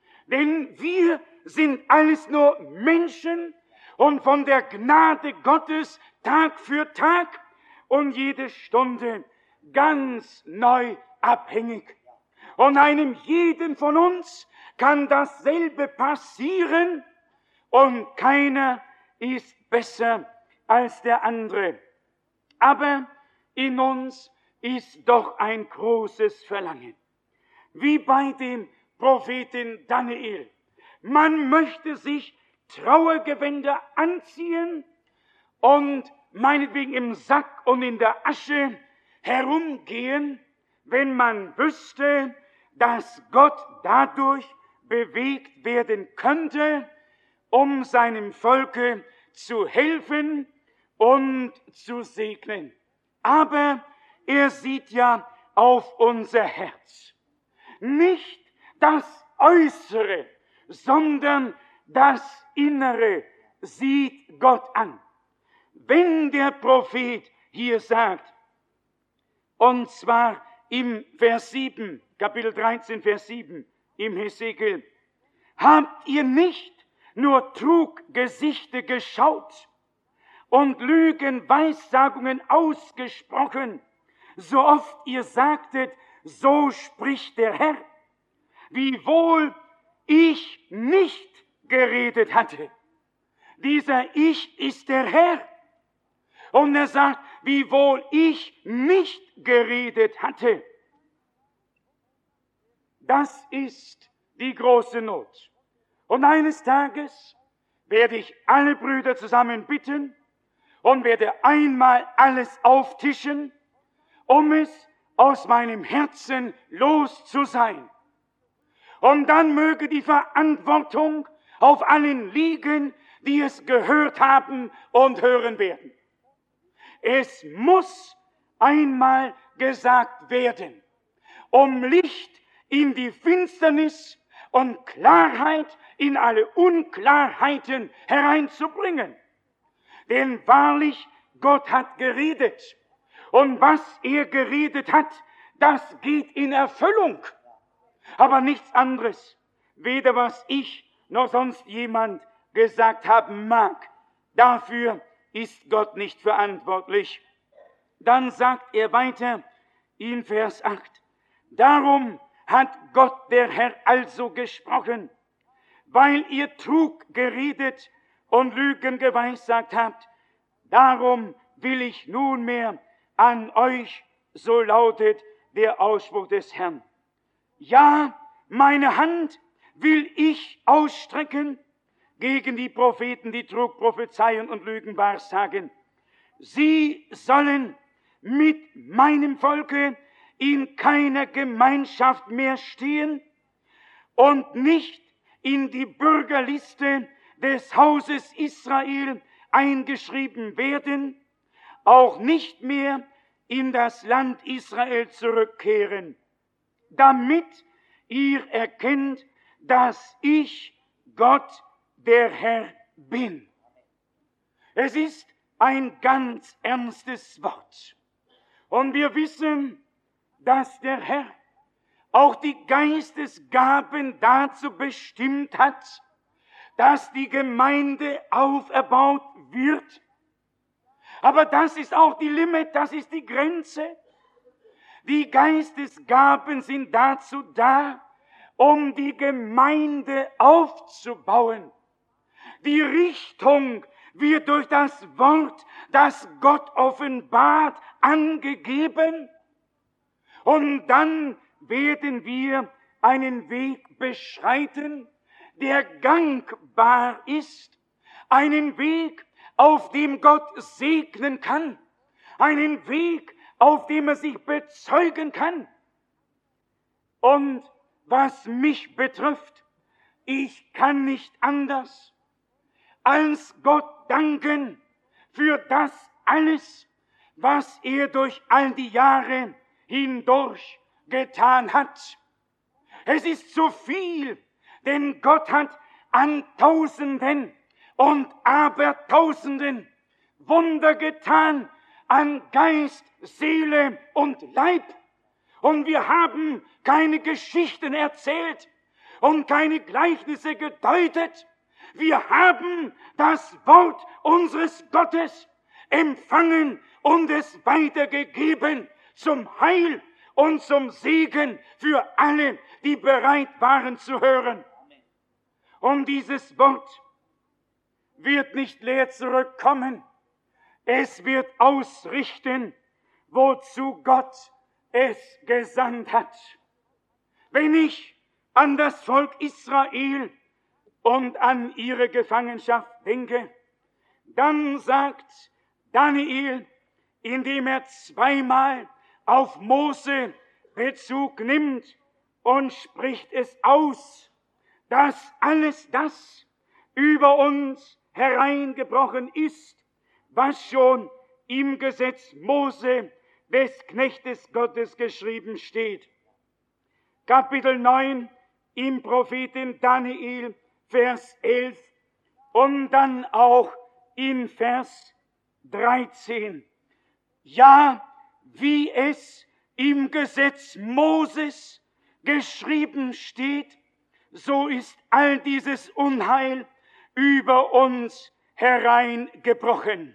Denn wir sind alles nur Menschen und von der Gnade Gottes Tag für Tag und jede Stunde ganz neu abhängig. Und einem jeden von uns kann dasselbe passieren und keiner ist besser als der andere. Aber in uns ist doch ein großes Verlangen. Wie bei dem Propheten Daniel. Man möchte sich Trauergewänder anziehen und meinetwegen im Sack und in der Asche herumgehen, wenn man wüsste, dass Gott dadurch bewegt werden könnte, um seinem Volke zu helfen und zu segnen. Aber er sieht ja auf unser Herz. Nicht das Äußere, sondern das Innere sieht Gott an. Wenn der Prophet hier sagt. Und zwar im Vers 7, Kapitel 13, Vers 7 im Hesekiel. Habt ihr nicht nur Truggesichte geschaut und Lügenweissagungen ausgesprochen, so oft ihr sagtet, so spricht der Herr, wiewohl ich nicht geredet hatte. Dieser Ich ist der Herr. Und er sagt, wiewohl ich nicht geredet hatte. Das ist die große Not. Und eines Tages werde ich alle Brüder zusammen bitten und werde einmal alles auftischen, um es aus meinem Herzen los zu sein. Und dann möge die Verantwortung auf allen liegen, die es gehört haben und hören werden. Es muss einmal gesagt werden, um Licht in die Finsternis und Klarheit in alle Unklarheiten hereinzubringen. Denn wahrlich, Gott hat geredet. Und was er geredet hat, das geht in Erfüllung. Aber nichts anderes, weder was ich noch sonst jemand gesagt haben mag. Dafür ist Gott nicht verantwortlich. Dann sagt er weiter in Vers 8, darum hat Gott der Herr also gesprochen, weil ihr Trug geredet und Lügen geweissagt habt, darum will ich nunmehr an euch, so lautet der Ausspruch des Herrn. Ja, meine Hand will ich ausstrecken gegen die Propheten, die Trug prophezeien und Lügen wahrsagen. Sie sollen mit meinem Volke in keiner Gemeinschaft mehr stehen und nicht in die Bürgerliste des Hauses Israel eingeschrieben werden, auch nicht mehr in das Land Israel zurückkehren, damit ihr erkennt, dass ich Gott der Herr bin. Es ist ein ganz ernstes Wort. Und wir wissen, dass der Herr auch die Geistesgaben dazu bestimmt hat, dass die Gemeinde auferbaut wird. Aber das ist auch die Limit, das ist die Grenze. Die Geistesgaben sind dazu da, um die Gemeinde aufzubauen. Die Richtung wird durch das Wort, das Gott offenbart, angegeben. Und dann werden wir einen Weg beschreiten, der gangbar ist. Einen Weg, auf dem Gott segnen kann. Einen Weg, auf dem er sich bezeugen kann. Und was mich betrifft, ich kann nicht anders, als Gott danken für das alles, was er durch all die Jahre hindurch getan hat. Es ist so viel, denn Gott hat an Tausenden und Abertausenden Wunder getan an Geist, Seele und Leib. Und wir haben keine Geschichten erzählt und keine Gleichnisse gedeutet. Wir haben das Wort unseres Gottes empfangen und es weitergegeben zum Heil und zum Segen für alle, die bereit waren zu hören. Und dieses Wort wird nicht leer zurückkommen. Es wird ausrichten, wozu Gott es gesandt hat. Wenn ich an das Volk Israel und an ihre Gefangenschaft denke, dann sagt Daniel, indem er zweimal auf Mose Bezug nimmt und spricht es aus, dass alles das über uns hereingebrochen ist, was schon im Gesetz Mose des Knechtes Gottes geschrieben steht. Kapitel 9 im Propheten Daniel, Vers 11 und dann auch in Vers 13. Ja, wie es im Gesetz Moses geschrieben steht, so ist all dieses Unheil über uns hereingebrochen.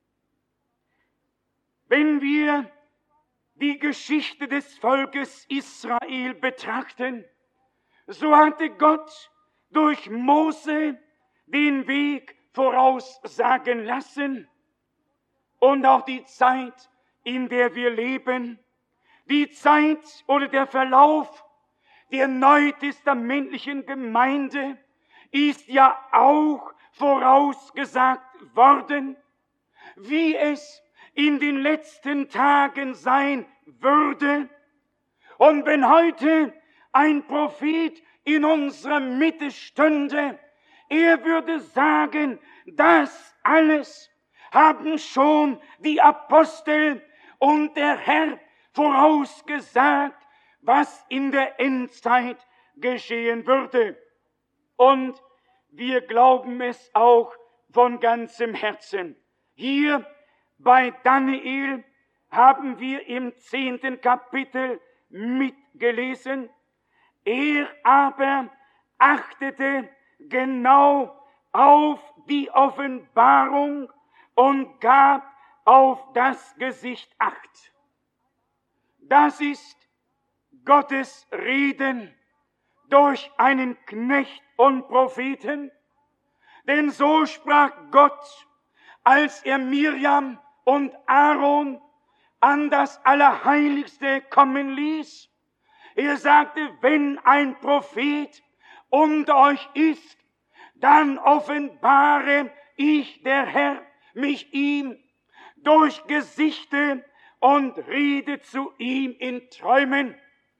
Wenn wir die Geschichte des Volkes Israel betrachten, so hatte Gott durch Mose den Weg voraussagen lassen und auch die Zeit, in der wir leben, die Zeit oder der Verlauf der neutestamentlichen Gemeinde ist ja auch vorausgesagt worden, wie es in den letzten Tagen sein würde. Und wenn heute ein Prophet in unserer Mitte stünde, er würde sagen, das alles haben schon die Apostel und der Herr vorausgesagt, was in der Endzeit geschehen würde. Und wir glauben es auch von ganzem Herzen. Hier bei Daniel haben wir im 10. Kapitel mitgelesen. Er aber achtete genau auf die Offenbarung und gab auf das Gesicht Acht. Das ist Gottes Reden durch einen Knecht und Propheten. Denn so sprach Gott, als er Mirjam und Aaron an das Allerheiligste kommen ließ. Er sagte, wenn ein Prophet unter euch ist, dann offenbare ich, der Herr, mich ihm durch Gesichte und rede zu ihm in Träumen.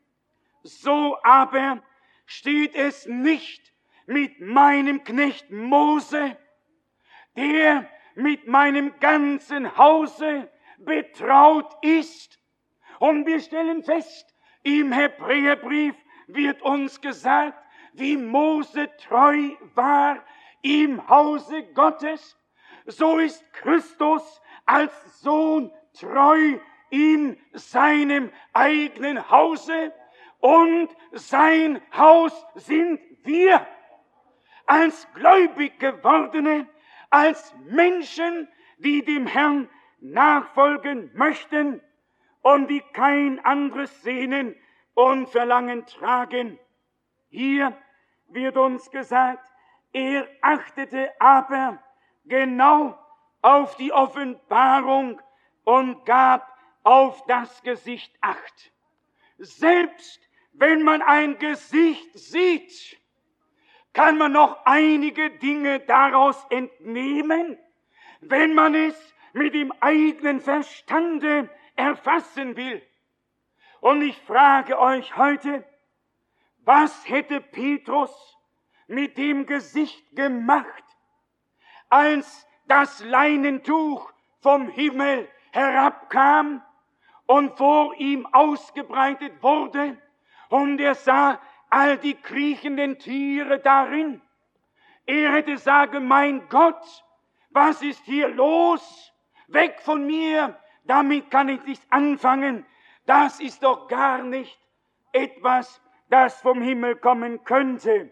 So aber steht es nicht mit meinem Knecht Mose, der mit meinem ganzen Hause betraut ist. Und wir stellen fest, im Hebräerbrief wird uns gesagt, wie Mose treu war im Hause Gottes, so ist Christus als Sohn treu in seinem eigenen Hause, und sein Haus sind wir als gläubig gewordene, als Menschen, die dem Herrn nachfolgen möchten und die kein anderes Sehnen und Verlangen tragen. Hier wird uns gesagt, er achtete aber genau auf die Offenbarung und gab auf das Gesicht Acht. Selbst wenn man ein Gesicht sieht, kann man noch einige Dinge daraus entnehmen, wenn man es mit dem eigenen Verstande erfassen will. Und ich frage euch heute, was hätte Petrus mit dem Gesicht gemacht, als das Leinentuch vom Himmel herabkam und vor ihm ausgebreitet wurde und er sah all die kriechenden Tiere darin? Er hätte sagen, mein Gott, was ist hier los? Weg von mir, damit kann ich nichts anfangen. Das ist doch gar nicht etwas, das vom Himmel kommen könnte.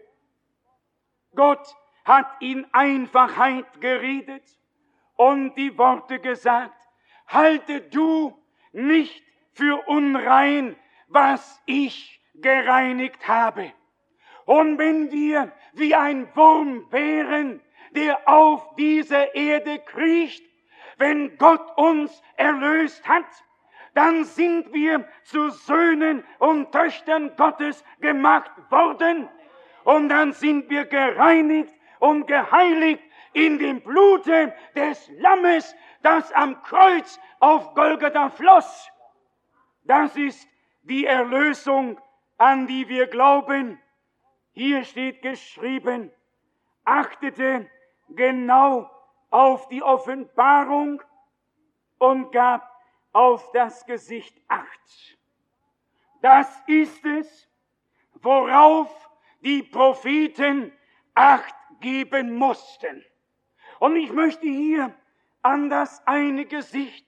Gott hat in Einfachheit geredet und die Worte gesagt, halte du nicht für unrein, was ich gereinigt habe. Und wenn wir wie ein Wurm wären, der auf dieser Erde kriecht, wenn Gott uns erlöst hat, dann sind wir zu Söhnen und Töchtern Gottes gemacht worden. Und dann sind wir gereinigt und geheiligt in dem Blute des Lammes, das am Kreuz auf Golgatha floss. Das ist die Erlösung, an die wir glauben. Hier steht geschrieben, achtete genau auf die Offenbarung und gab auf das Gesicht Acht. Das ist es, worauf die Propheten Acht geben mussten. Und ich möchte hier an das eine Gesicht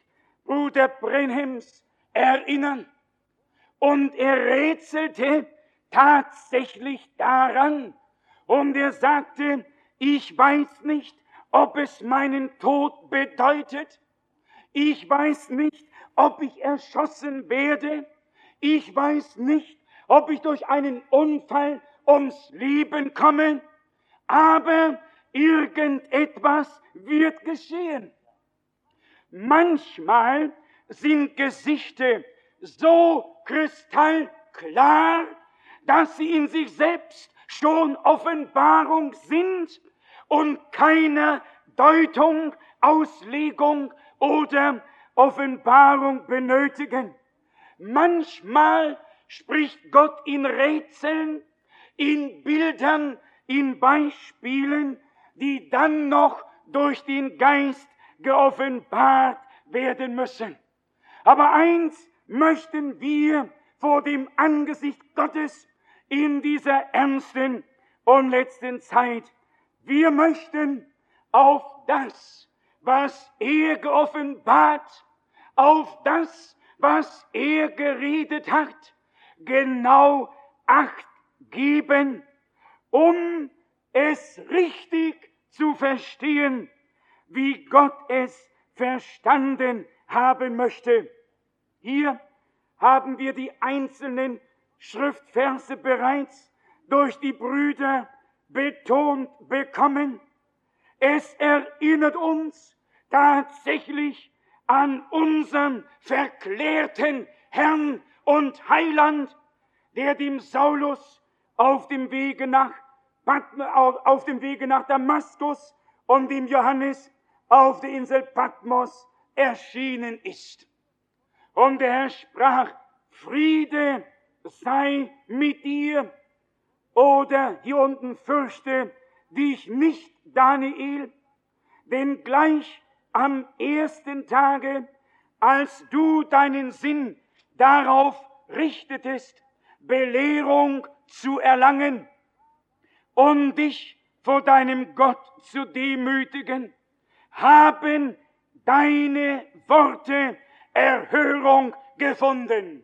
Bruder Brenhems erinnern. Und er rätselte tatsächlich daran. Und er sagte, ich weiß nicht, ob es meinen Tod bedeutet. Ich weiß nicht, ob ich erschossen werde. Ich weiß nicht, ob ich durch einen Unfall ums Leben komme. Aber irgendetwas wird geschehen. Manchmal sind Gesichter so kristallklar, dass sie in sich selbst schon Offenbarung sind und keine Deutung, Auslegung oder Offenbarung benötigen. Manchmal spricht Gott in Rätseln, in Bildern, in Beispielen, die dann noch durch den Geist geoffenbart werden müssen. Aber eins möchten wir vor dem Angesicht Gottes in dieser ernsten und letzten Zeit. Wir möchten auf das, was er geoffenbart, auf das, was er geredet hat, genau Acht geben, um es richtig zu verstehen, wie Gott es verstanden haben möchte. Hier haben wir die einzelnen Schriftverse bereits durch die Brüder betont bekommen. Es erinnert uns tatsächlich an unseren verklärten Herrn und Heiland, der dem Saulus auf dem Wege nach Damaskus und dem Johannes auf der Insel Patmos erschienen ist. Und der Herr sprach, Friede sei mit dir. Oder hier unten, fürchte dich nicht, Daniel, denn gleich am ersten Tage, als du deinen Sinn darauf richtetest, Belehrung zu erlangen und dich vor deinem Gott zu demütigen, haben deine Worte Erhörung gefunden.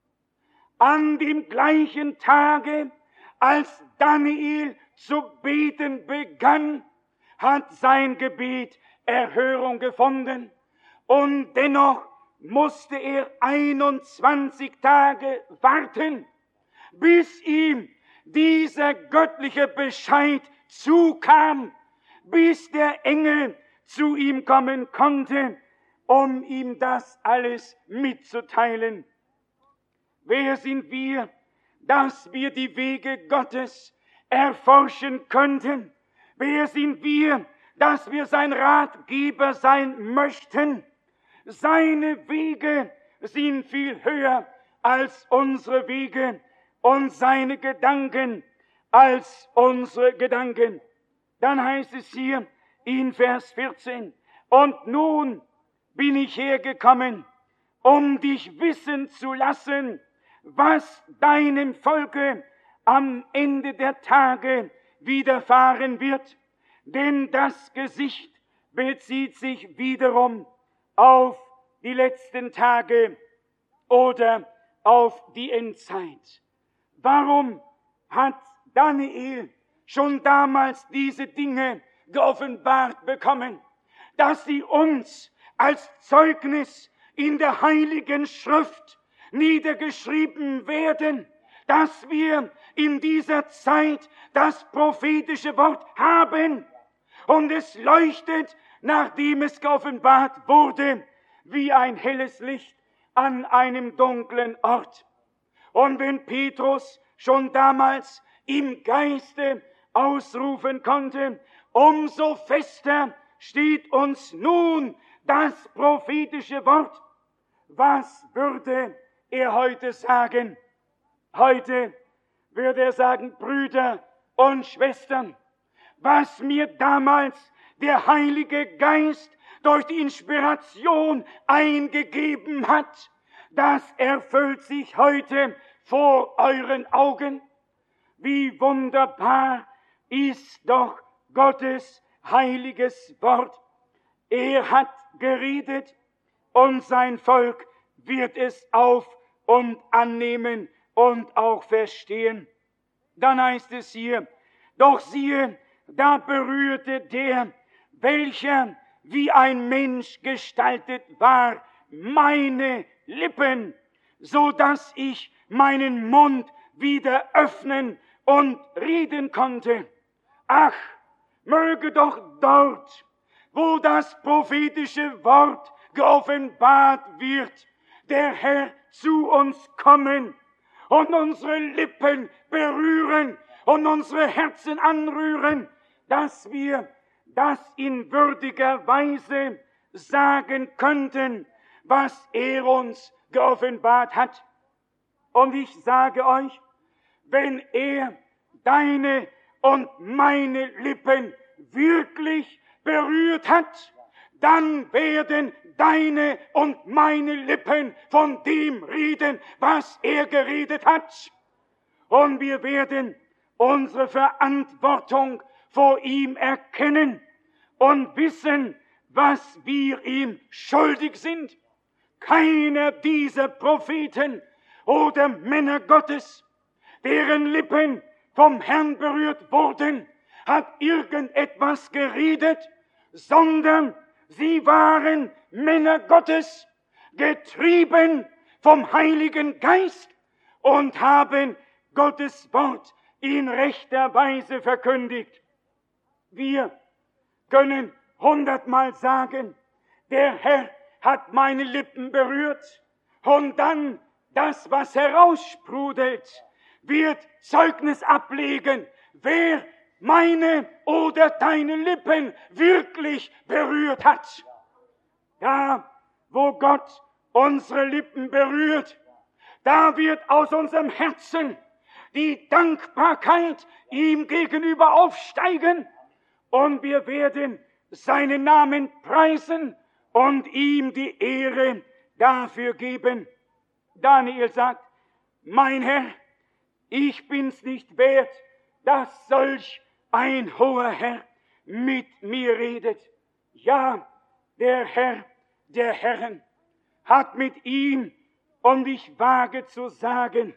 An dem gleichen Tage, als Daniel zu beten begann, hat sein Gebet Erhörung gefunden. Und dennoch musste er 21 Tage warten, bis ihm dieser göttliche Bescheid zukam, bis der Engel zu ihm kommen konnte, um ihm das alles mitzuteilen. Wer sind wir, dass wir die Wege Gottes erforschen könnten? Wer sind wir, dass wir sein Ratgeber sein möchten? Seine Wege sind viel höher als unsere Wege und seine Gedanken als unsere Gedanken. Dann heißt es hier in Vers 14, und nun bin ich hergekommen, um dich wissen zu lassen, was deinem Volke am Ende der Tage widerfahren wird. Denn das Gesicht bezieht sich wiederum auf die letzten Tage oder auf die Endzeit. Warum hat Daniel schon damals diese Dinge geoffenbart bekommen? Dass sie uns als Zeugnis in der Heiligen Schrift niedergeschrieben werden, dass wir in dieser Zeit das prophetische Wort haben und es leuchtet, nachdem es geoffenbart wurde, wie ein helles Licht an einem dunklen Ort. Und wenn Petrus schon damals im Geiste ausrufen konnte, umso fester steht uns nun das prophetische Wort. Was würde er heute sagen? Heute würde er sagen, Brüder und Schwestern, was mir damals der Heilige Geist durch die Inspiration eingegeben hat, das erfüllt sich heute vor euren Augen. Wie wunderbar ist doch Gottes heiliges Wort. Er hat geredet und sein Volk wird es auf und annehmen und auch verstehen. Dann heißt es hier, doch siehe, da berührte der, welcher wie ein Mensch gestaltet war, meine Lippen, so dass ich meinen Mund wieder öffnen und reden konnte. Ach, möge doch dort, wo das prophetische Wort geoffenbart wird, der Herr zu uns kommen und unsere Lippen berühren und unsere Herzen anrühren, dass wir das in würdiger Weise sagen könnten, was er uns geoffenbart hat. Und ich sage euch, wenn er deine und meine Lippen wirklich berührt hat, dann werden deine und meine Lippen von dem reden, was er geredet hat. Und wir werden unsere Verantwortung vor ihm erkennen und wissen, was wir ihm schuldig sind. Keiner dieser Propheten oder Männer Gottes, deren Lippen vom Herrn berührt wurden, hat irgendetwas geredet, sondern sie waren Männer Gottes, getrieben vom Heiligen Geist und haben Gottes Wort in rechter Weise verkündigt. Wir können 100-mal sagen, der Herr hat meine Lippen berührt, und dann das, was heraussprudelt, wird Zeugnis ablegen, wer meine oder deine Lippen wirklich berührt hat. Da, wo Gott unsere Lippen berührt, da wird aus unserem Herzen die Dankbarkeit ihm gegenüber aufsteigen und wir werden seinen Namen preisen und ihm die Ehre dafür geben. Daniel sagt, mein Herr, ich bin's nicht wert, dass solch ein hoher Herr mit mir redet. Ja, der Herr der Herren hat mit ihm, und ich wage zu sagen,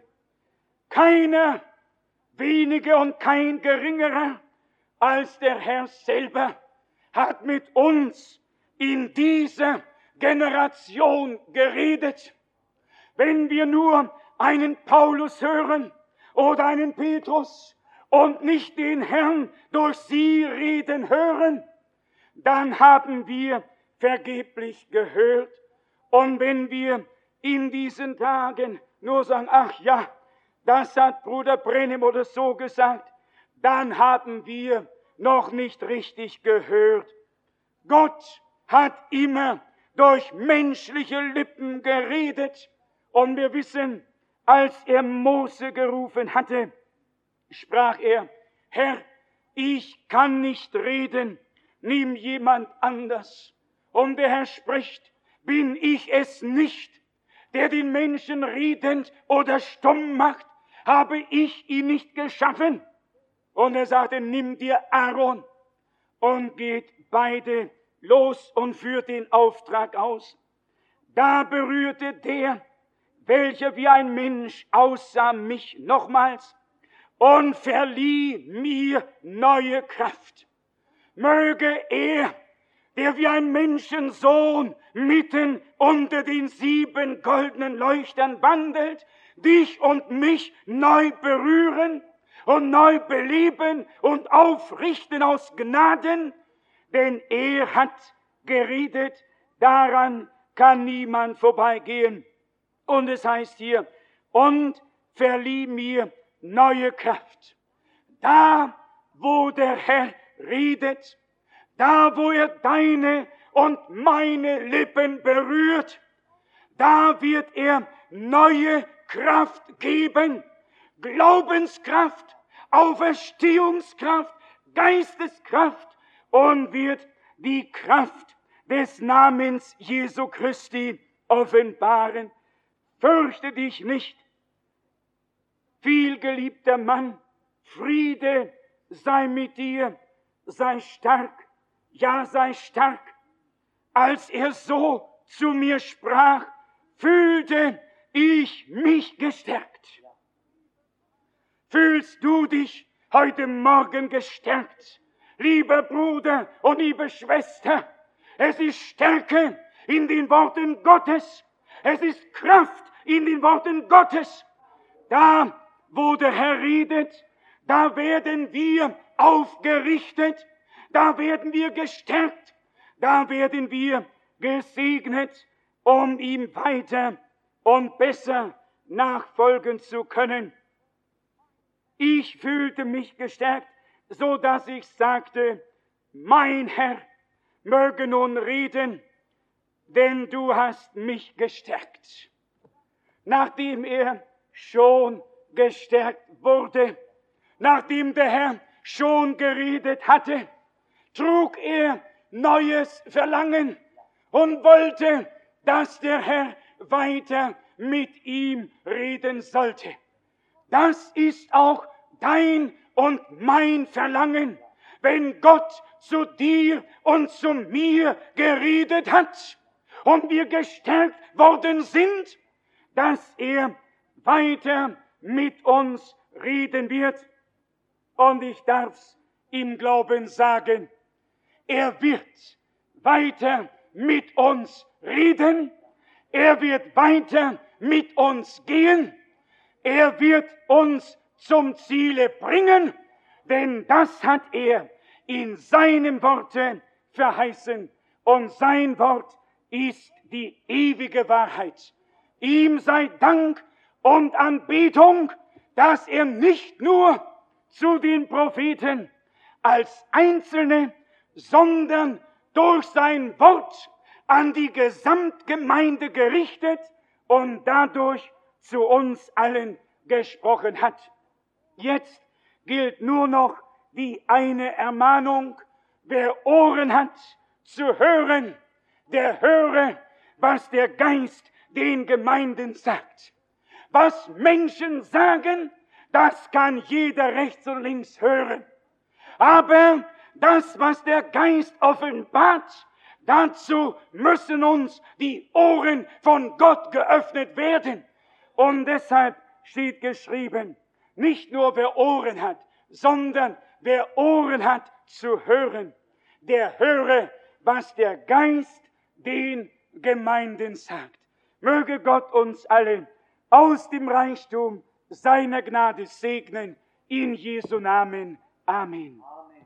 keiner weniger und kein geringerer als der Herr selber hat mit uns in dieser Generation geredet. Wenn wir nur einen Paulus hören oder einen Petrus und nicht den Herrn durch sie reden hören, dann haben wir vergeblich gehört. Und wenn wir in diesen Tagen nur sagen, ach ja, das hat Bruder Brennem oder so gesagt, dann haben wir noch nicht richtig gehört. Gott hat immer durch menschliche Lippen geredet. Und wir wissen, als er Mose gerufen hatte, sprach er, Herr, ich kann nicht reden, nimm jemand anders. Und der Herr spricht, bin ich es nicht, der den Menschen redend oder stumm macht? Habe ich ihn nicht geschaffen? Und er sagte, nimm dir Aaron und geht beide los und führt den Auftrag aus. Da berührte der, welcher wie ein Mensch aussah, mich nochmals und verlieh mir neue Kraft. Möge er, der wie ein Menschensohn mitten unter den 7 goldenen Leuchtern wandelt, dich und mich neu berühren und neu beleben und aufrichten aus Gnaden, denn er hat geredet, daran kann niemand vorbeigehen. Und es heißt hier, und verlieh mir neue Kraft. Da, wo der Herr redet, da, wo er deine und meine Lippen berührt, da wird er neue Kraft geben. Glaubenskraft, Auferstehungskraft, Geisteskraft und wird die Kraft des Namens Jesu Christi offenbaren. Fürchte dich nicht, vielgeliebter Mann, Friede sei mit dir, sei stark, ja sei stark. Als er so zu mir sprach, fühlte ich mich gestärkt. Fühlst du dich heute Morgen gestärkt, lieber Bruder und liebe Schwester? Es ist Stärke in den Worten Gottes. Es ist Kraft in den Worten Gottes. Da, wo der Herr redet, da werden wir aufgerichtet, da werden wir gestärkt, da werden wir gesegnet, um ihm weiter und besser nachfolgen zu können. Ich fühlte mich gestärkt, so dass ich sagte, mein Herr möge nun reden, denn du hast mich gestärkt. Nachdem er schon gestärkt wurde, nachdem der Herr schon geredet hatte, trug er neues Verlangen und wollte, dass der Herr weiter mit ihm reden sollte. Das ist auch dein und mein Verlangen, wenn Gott zu dir und zu mir geredet hat und wir gestärkt worden sind, dass er weiter mit uns reden wird. Und ich darf's im Glauben sagen, er wird weiter mit uns reden, er wird weiter mit uns gehen, er wird uns zum Ziele bringen, denn das hat er in seinem Worte verheißen und sein Wort ist die ewige Wahrheit. Ihm sei Dank und Anbetung, dass er nicht nur zu den Propheten als Einzelne, sondern durch sein Wort an die Gesamtgemeinde gerichtet und dadurch zu uns allen gesprochen hat. Jetzt gilt nur noch die eine Ermahnung, wer Ohren hat zu hören, der höre, was der Geist den Gemeinden sagt. Was Menschen sagen, das kann jeder rechts und links hören. Aber das, was der Geist offenbart, dazu müssen uns die Ohren von Gott geöffnet werden. Und deshalb steht geschrieben, nicht nur wer Ohren hat, sondern wer Ohren hat zu hören, der höre, was der Geist den Gemeinden sagt. Möge Gott uns alle aus dem Reichtum seiner Gnade segnen, in Jesu Namen. Amen.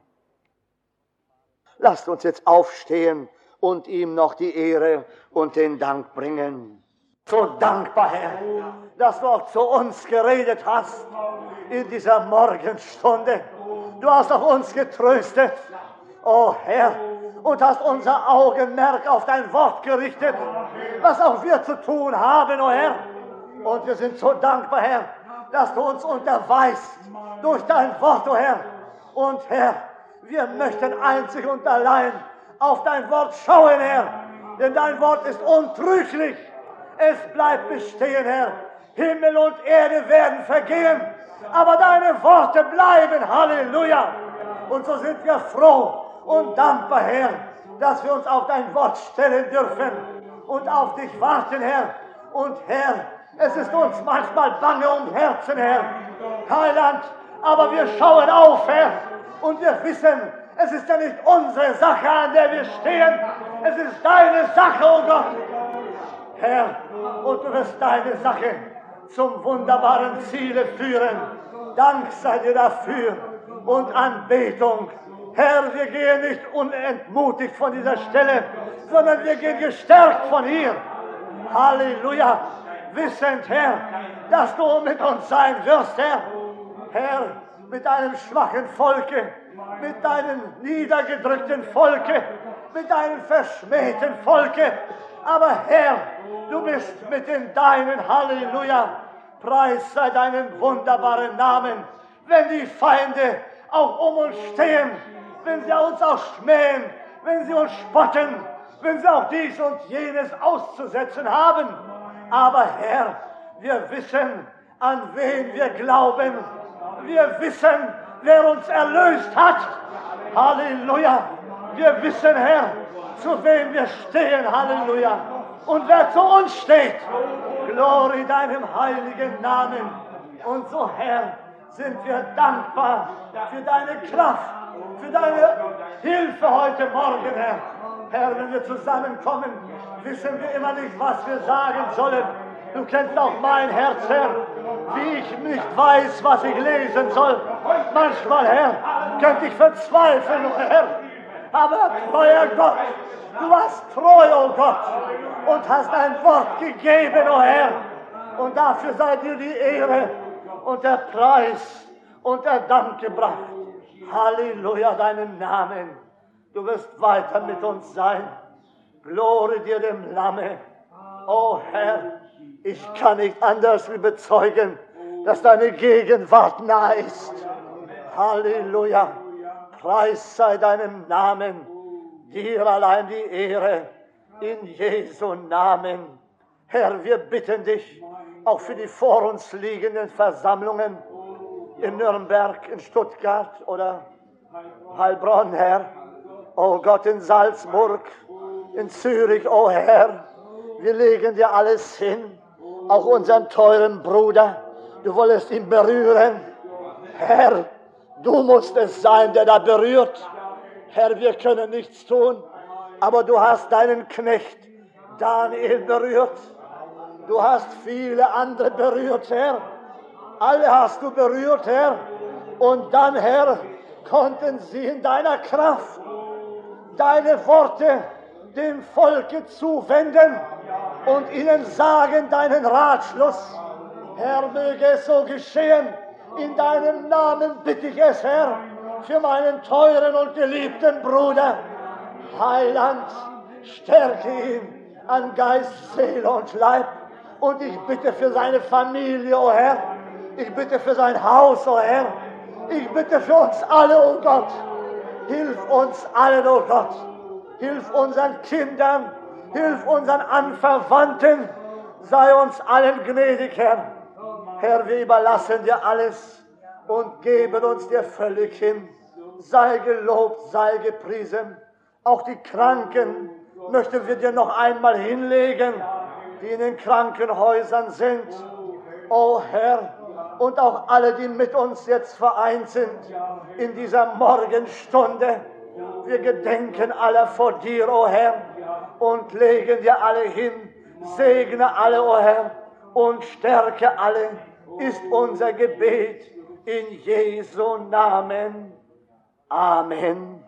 Lasst uns jetzt aufstehen und ihm noch die Ehre und den Dank bringen. So dankbar, Herr, dass du auch zu uns geredet hast in dieser Morgenstunde. Du hast auch uns getröstet, oh Herr, und hast unser Augenmerk auf dein Wort gerichtet, was auch wir zu tun haben, oh Herr. Und wir sind so dankbar, Herr, dass du uns unterweist durch dein Wort, oh Herr. Und Herr, wir möchten einzig und allein auf dein Wort schauen, Herr, denn dein Wort ist untrüglich. Es bleibt bestehen, Herr. Himmel und Erde werden vergehen, aber deine Worte bleiben. Halleluja. Und so sind wir froh und dankbar, Herr, dass wir uns auf dein Wort stellen dürfen und auf dich warten, Herr. Und Herr, es ist uns manchmal bange um Herzen, Herr, Heiland, aber wir schauen auf, Herr, und wir wissen, es ist ja nicht unsere Sache, an der wir stehen, es ist deine Sache, oh Gott. Herr, und du wirst deine Sache zum wunderbaren Ziele führen. Dank sei dir dafür und Anbetung. Herr, wir gehen nicht unentmutigt von dieser Stelle, sondern wir gehen gestärkt von hier. Halleluja. Wissend, Herr, dass du mit uns sein wirst, Herr. Herr, mit deinem schwachen Volke, mit deinem niedergedrückten Volke, mit deinem verschmähten Volke. Aber Herr, du bist mit den Deinen, Halleluja. Preis sei deinen wunderbaren Namen. Wenn die Feinde auch um uns stehen, wenn sie uns auch schmähen, wenn sie uns spotten, wenn sie auch dies und jenes auszusetzen haben. Aber Herr, wir wissen, an wen wir glauben. Wir wissen, wer uns erlöst hat. Halleluja. Wir wissen, Herr, zu wem wir stehen. Halleluja. und wer zu uns steht. Glory deinem heiligen Namen. Und so, Herr, sind wir dankbar für deine Kraft, für deine Hilfe heute Morgen, Herr. Herr, wenn wir zusammenkommen, wissen wir immer nicht, was wir sagen sollen. Du kennst auch mein Herz, Herr, wie ich nicht weiß, was ich lesen soll. Manchmal, Herr, könnte ich verzweifeln, oh Herr. Aber treuer Gott, du warst treu, oh Gott, und hast ein Wort gegeben, oh Herr. Und dafür sei dir die Ehre und der Preis und der Dank gebracht. Halleluja, deinen Namen. Du wirst weiter mit uns sein. Glory dir dem Lamme. O Herr, ich kann nicht anders wie bezeugen, dass deine Gegenwart nah ist. Halleluja. Preis sei deinem Namen. Dir allein die Ehre. In Jesu Namen. Herr, wir bitten dich, auch für die vor uns liegenden Versammlungen in Nürnberg, in Stuttgart oder Heilbronn, Herr. Oh Gott, in Salzburg, in Zürich, oh Herr. Wir legen dir alles hin, auch unseren teuren Bruder. Du wolltest ihn berühren. Herr, du musst es sein, der da berührt. Herr, wir können nichts tun, aber du hast deinen Knecht Daniel berührt. Du hast viele andere berührt, Herr. Alle hast du berührt, Herr. Und dann, Herr, konnten sie in deiner Kraft deine Worte dem Volke zuwenden und ihnen sagen deinen Ratschluss. Herr, möge es so geschehen. In deinem Namen bitte ich es, Herr, für meinen teuren und geliebten Bruder. Heiland, stärke ihn an Geist, Seele und Leib. Und ich bitte für seine Familie, oh Herr. Ich bitte für sein Haus, oh Herr. Ich bitte für uns alle, oh Gott. Hilf uns allen, oh Gott. Hilf unseren Kindern. Hilf unseren Anverwandten. Sei uns allen gnädig, Herr. Herr, wir überlassen dir alles und geben uns dir völlig hin. Sei gelobt, sei gepriesen. Auch die Kranken möchten wir dir noch einmal hinlegen, die in den Krankenhäusern sind. O Herr, und auch alle, die mit uns jetzt vereint sind in dieser Morgenstunde. Wir gedenken aller vor dir, o Herr, und legen dir alle hin. Segne alle, o Herr, und stärke alle, ist unser Gebet in Jesu Namen. Amen.